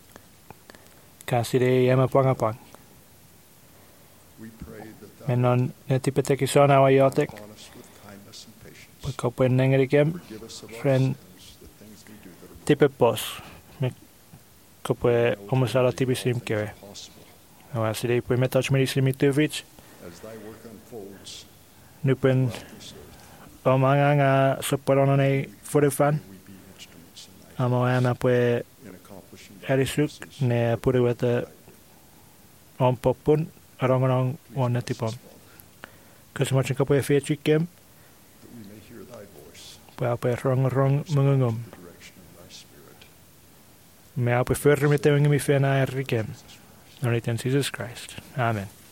kasiri yama pangapang, We pray that thou menon netipeteki sona wa yotek, upon us with kindness and patience. pagkapen nengerikem, Forgive us of our friend, sins, the things we do that are tipe pos, me kopue omusala tibisim kiwi. possible. Wa siri pui metach meri simitovich, As thy work unfolds nupen throughout this earth, omanga soporonone for fan, we be instruments in thy amo ama pue in accomplishing thy erisuk purposes. ne pure wete on popun arongonong one tipon. Kasmachin kapue fechikem, That we may hear thy voice, pue ape rong rong mungungum. the direction of thy spirit. Me ape förre mit evangemi fena erikem. Noniten Jesus Christ. Amen.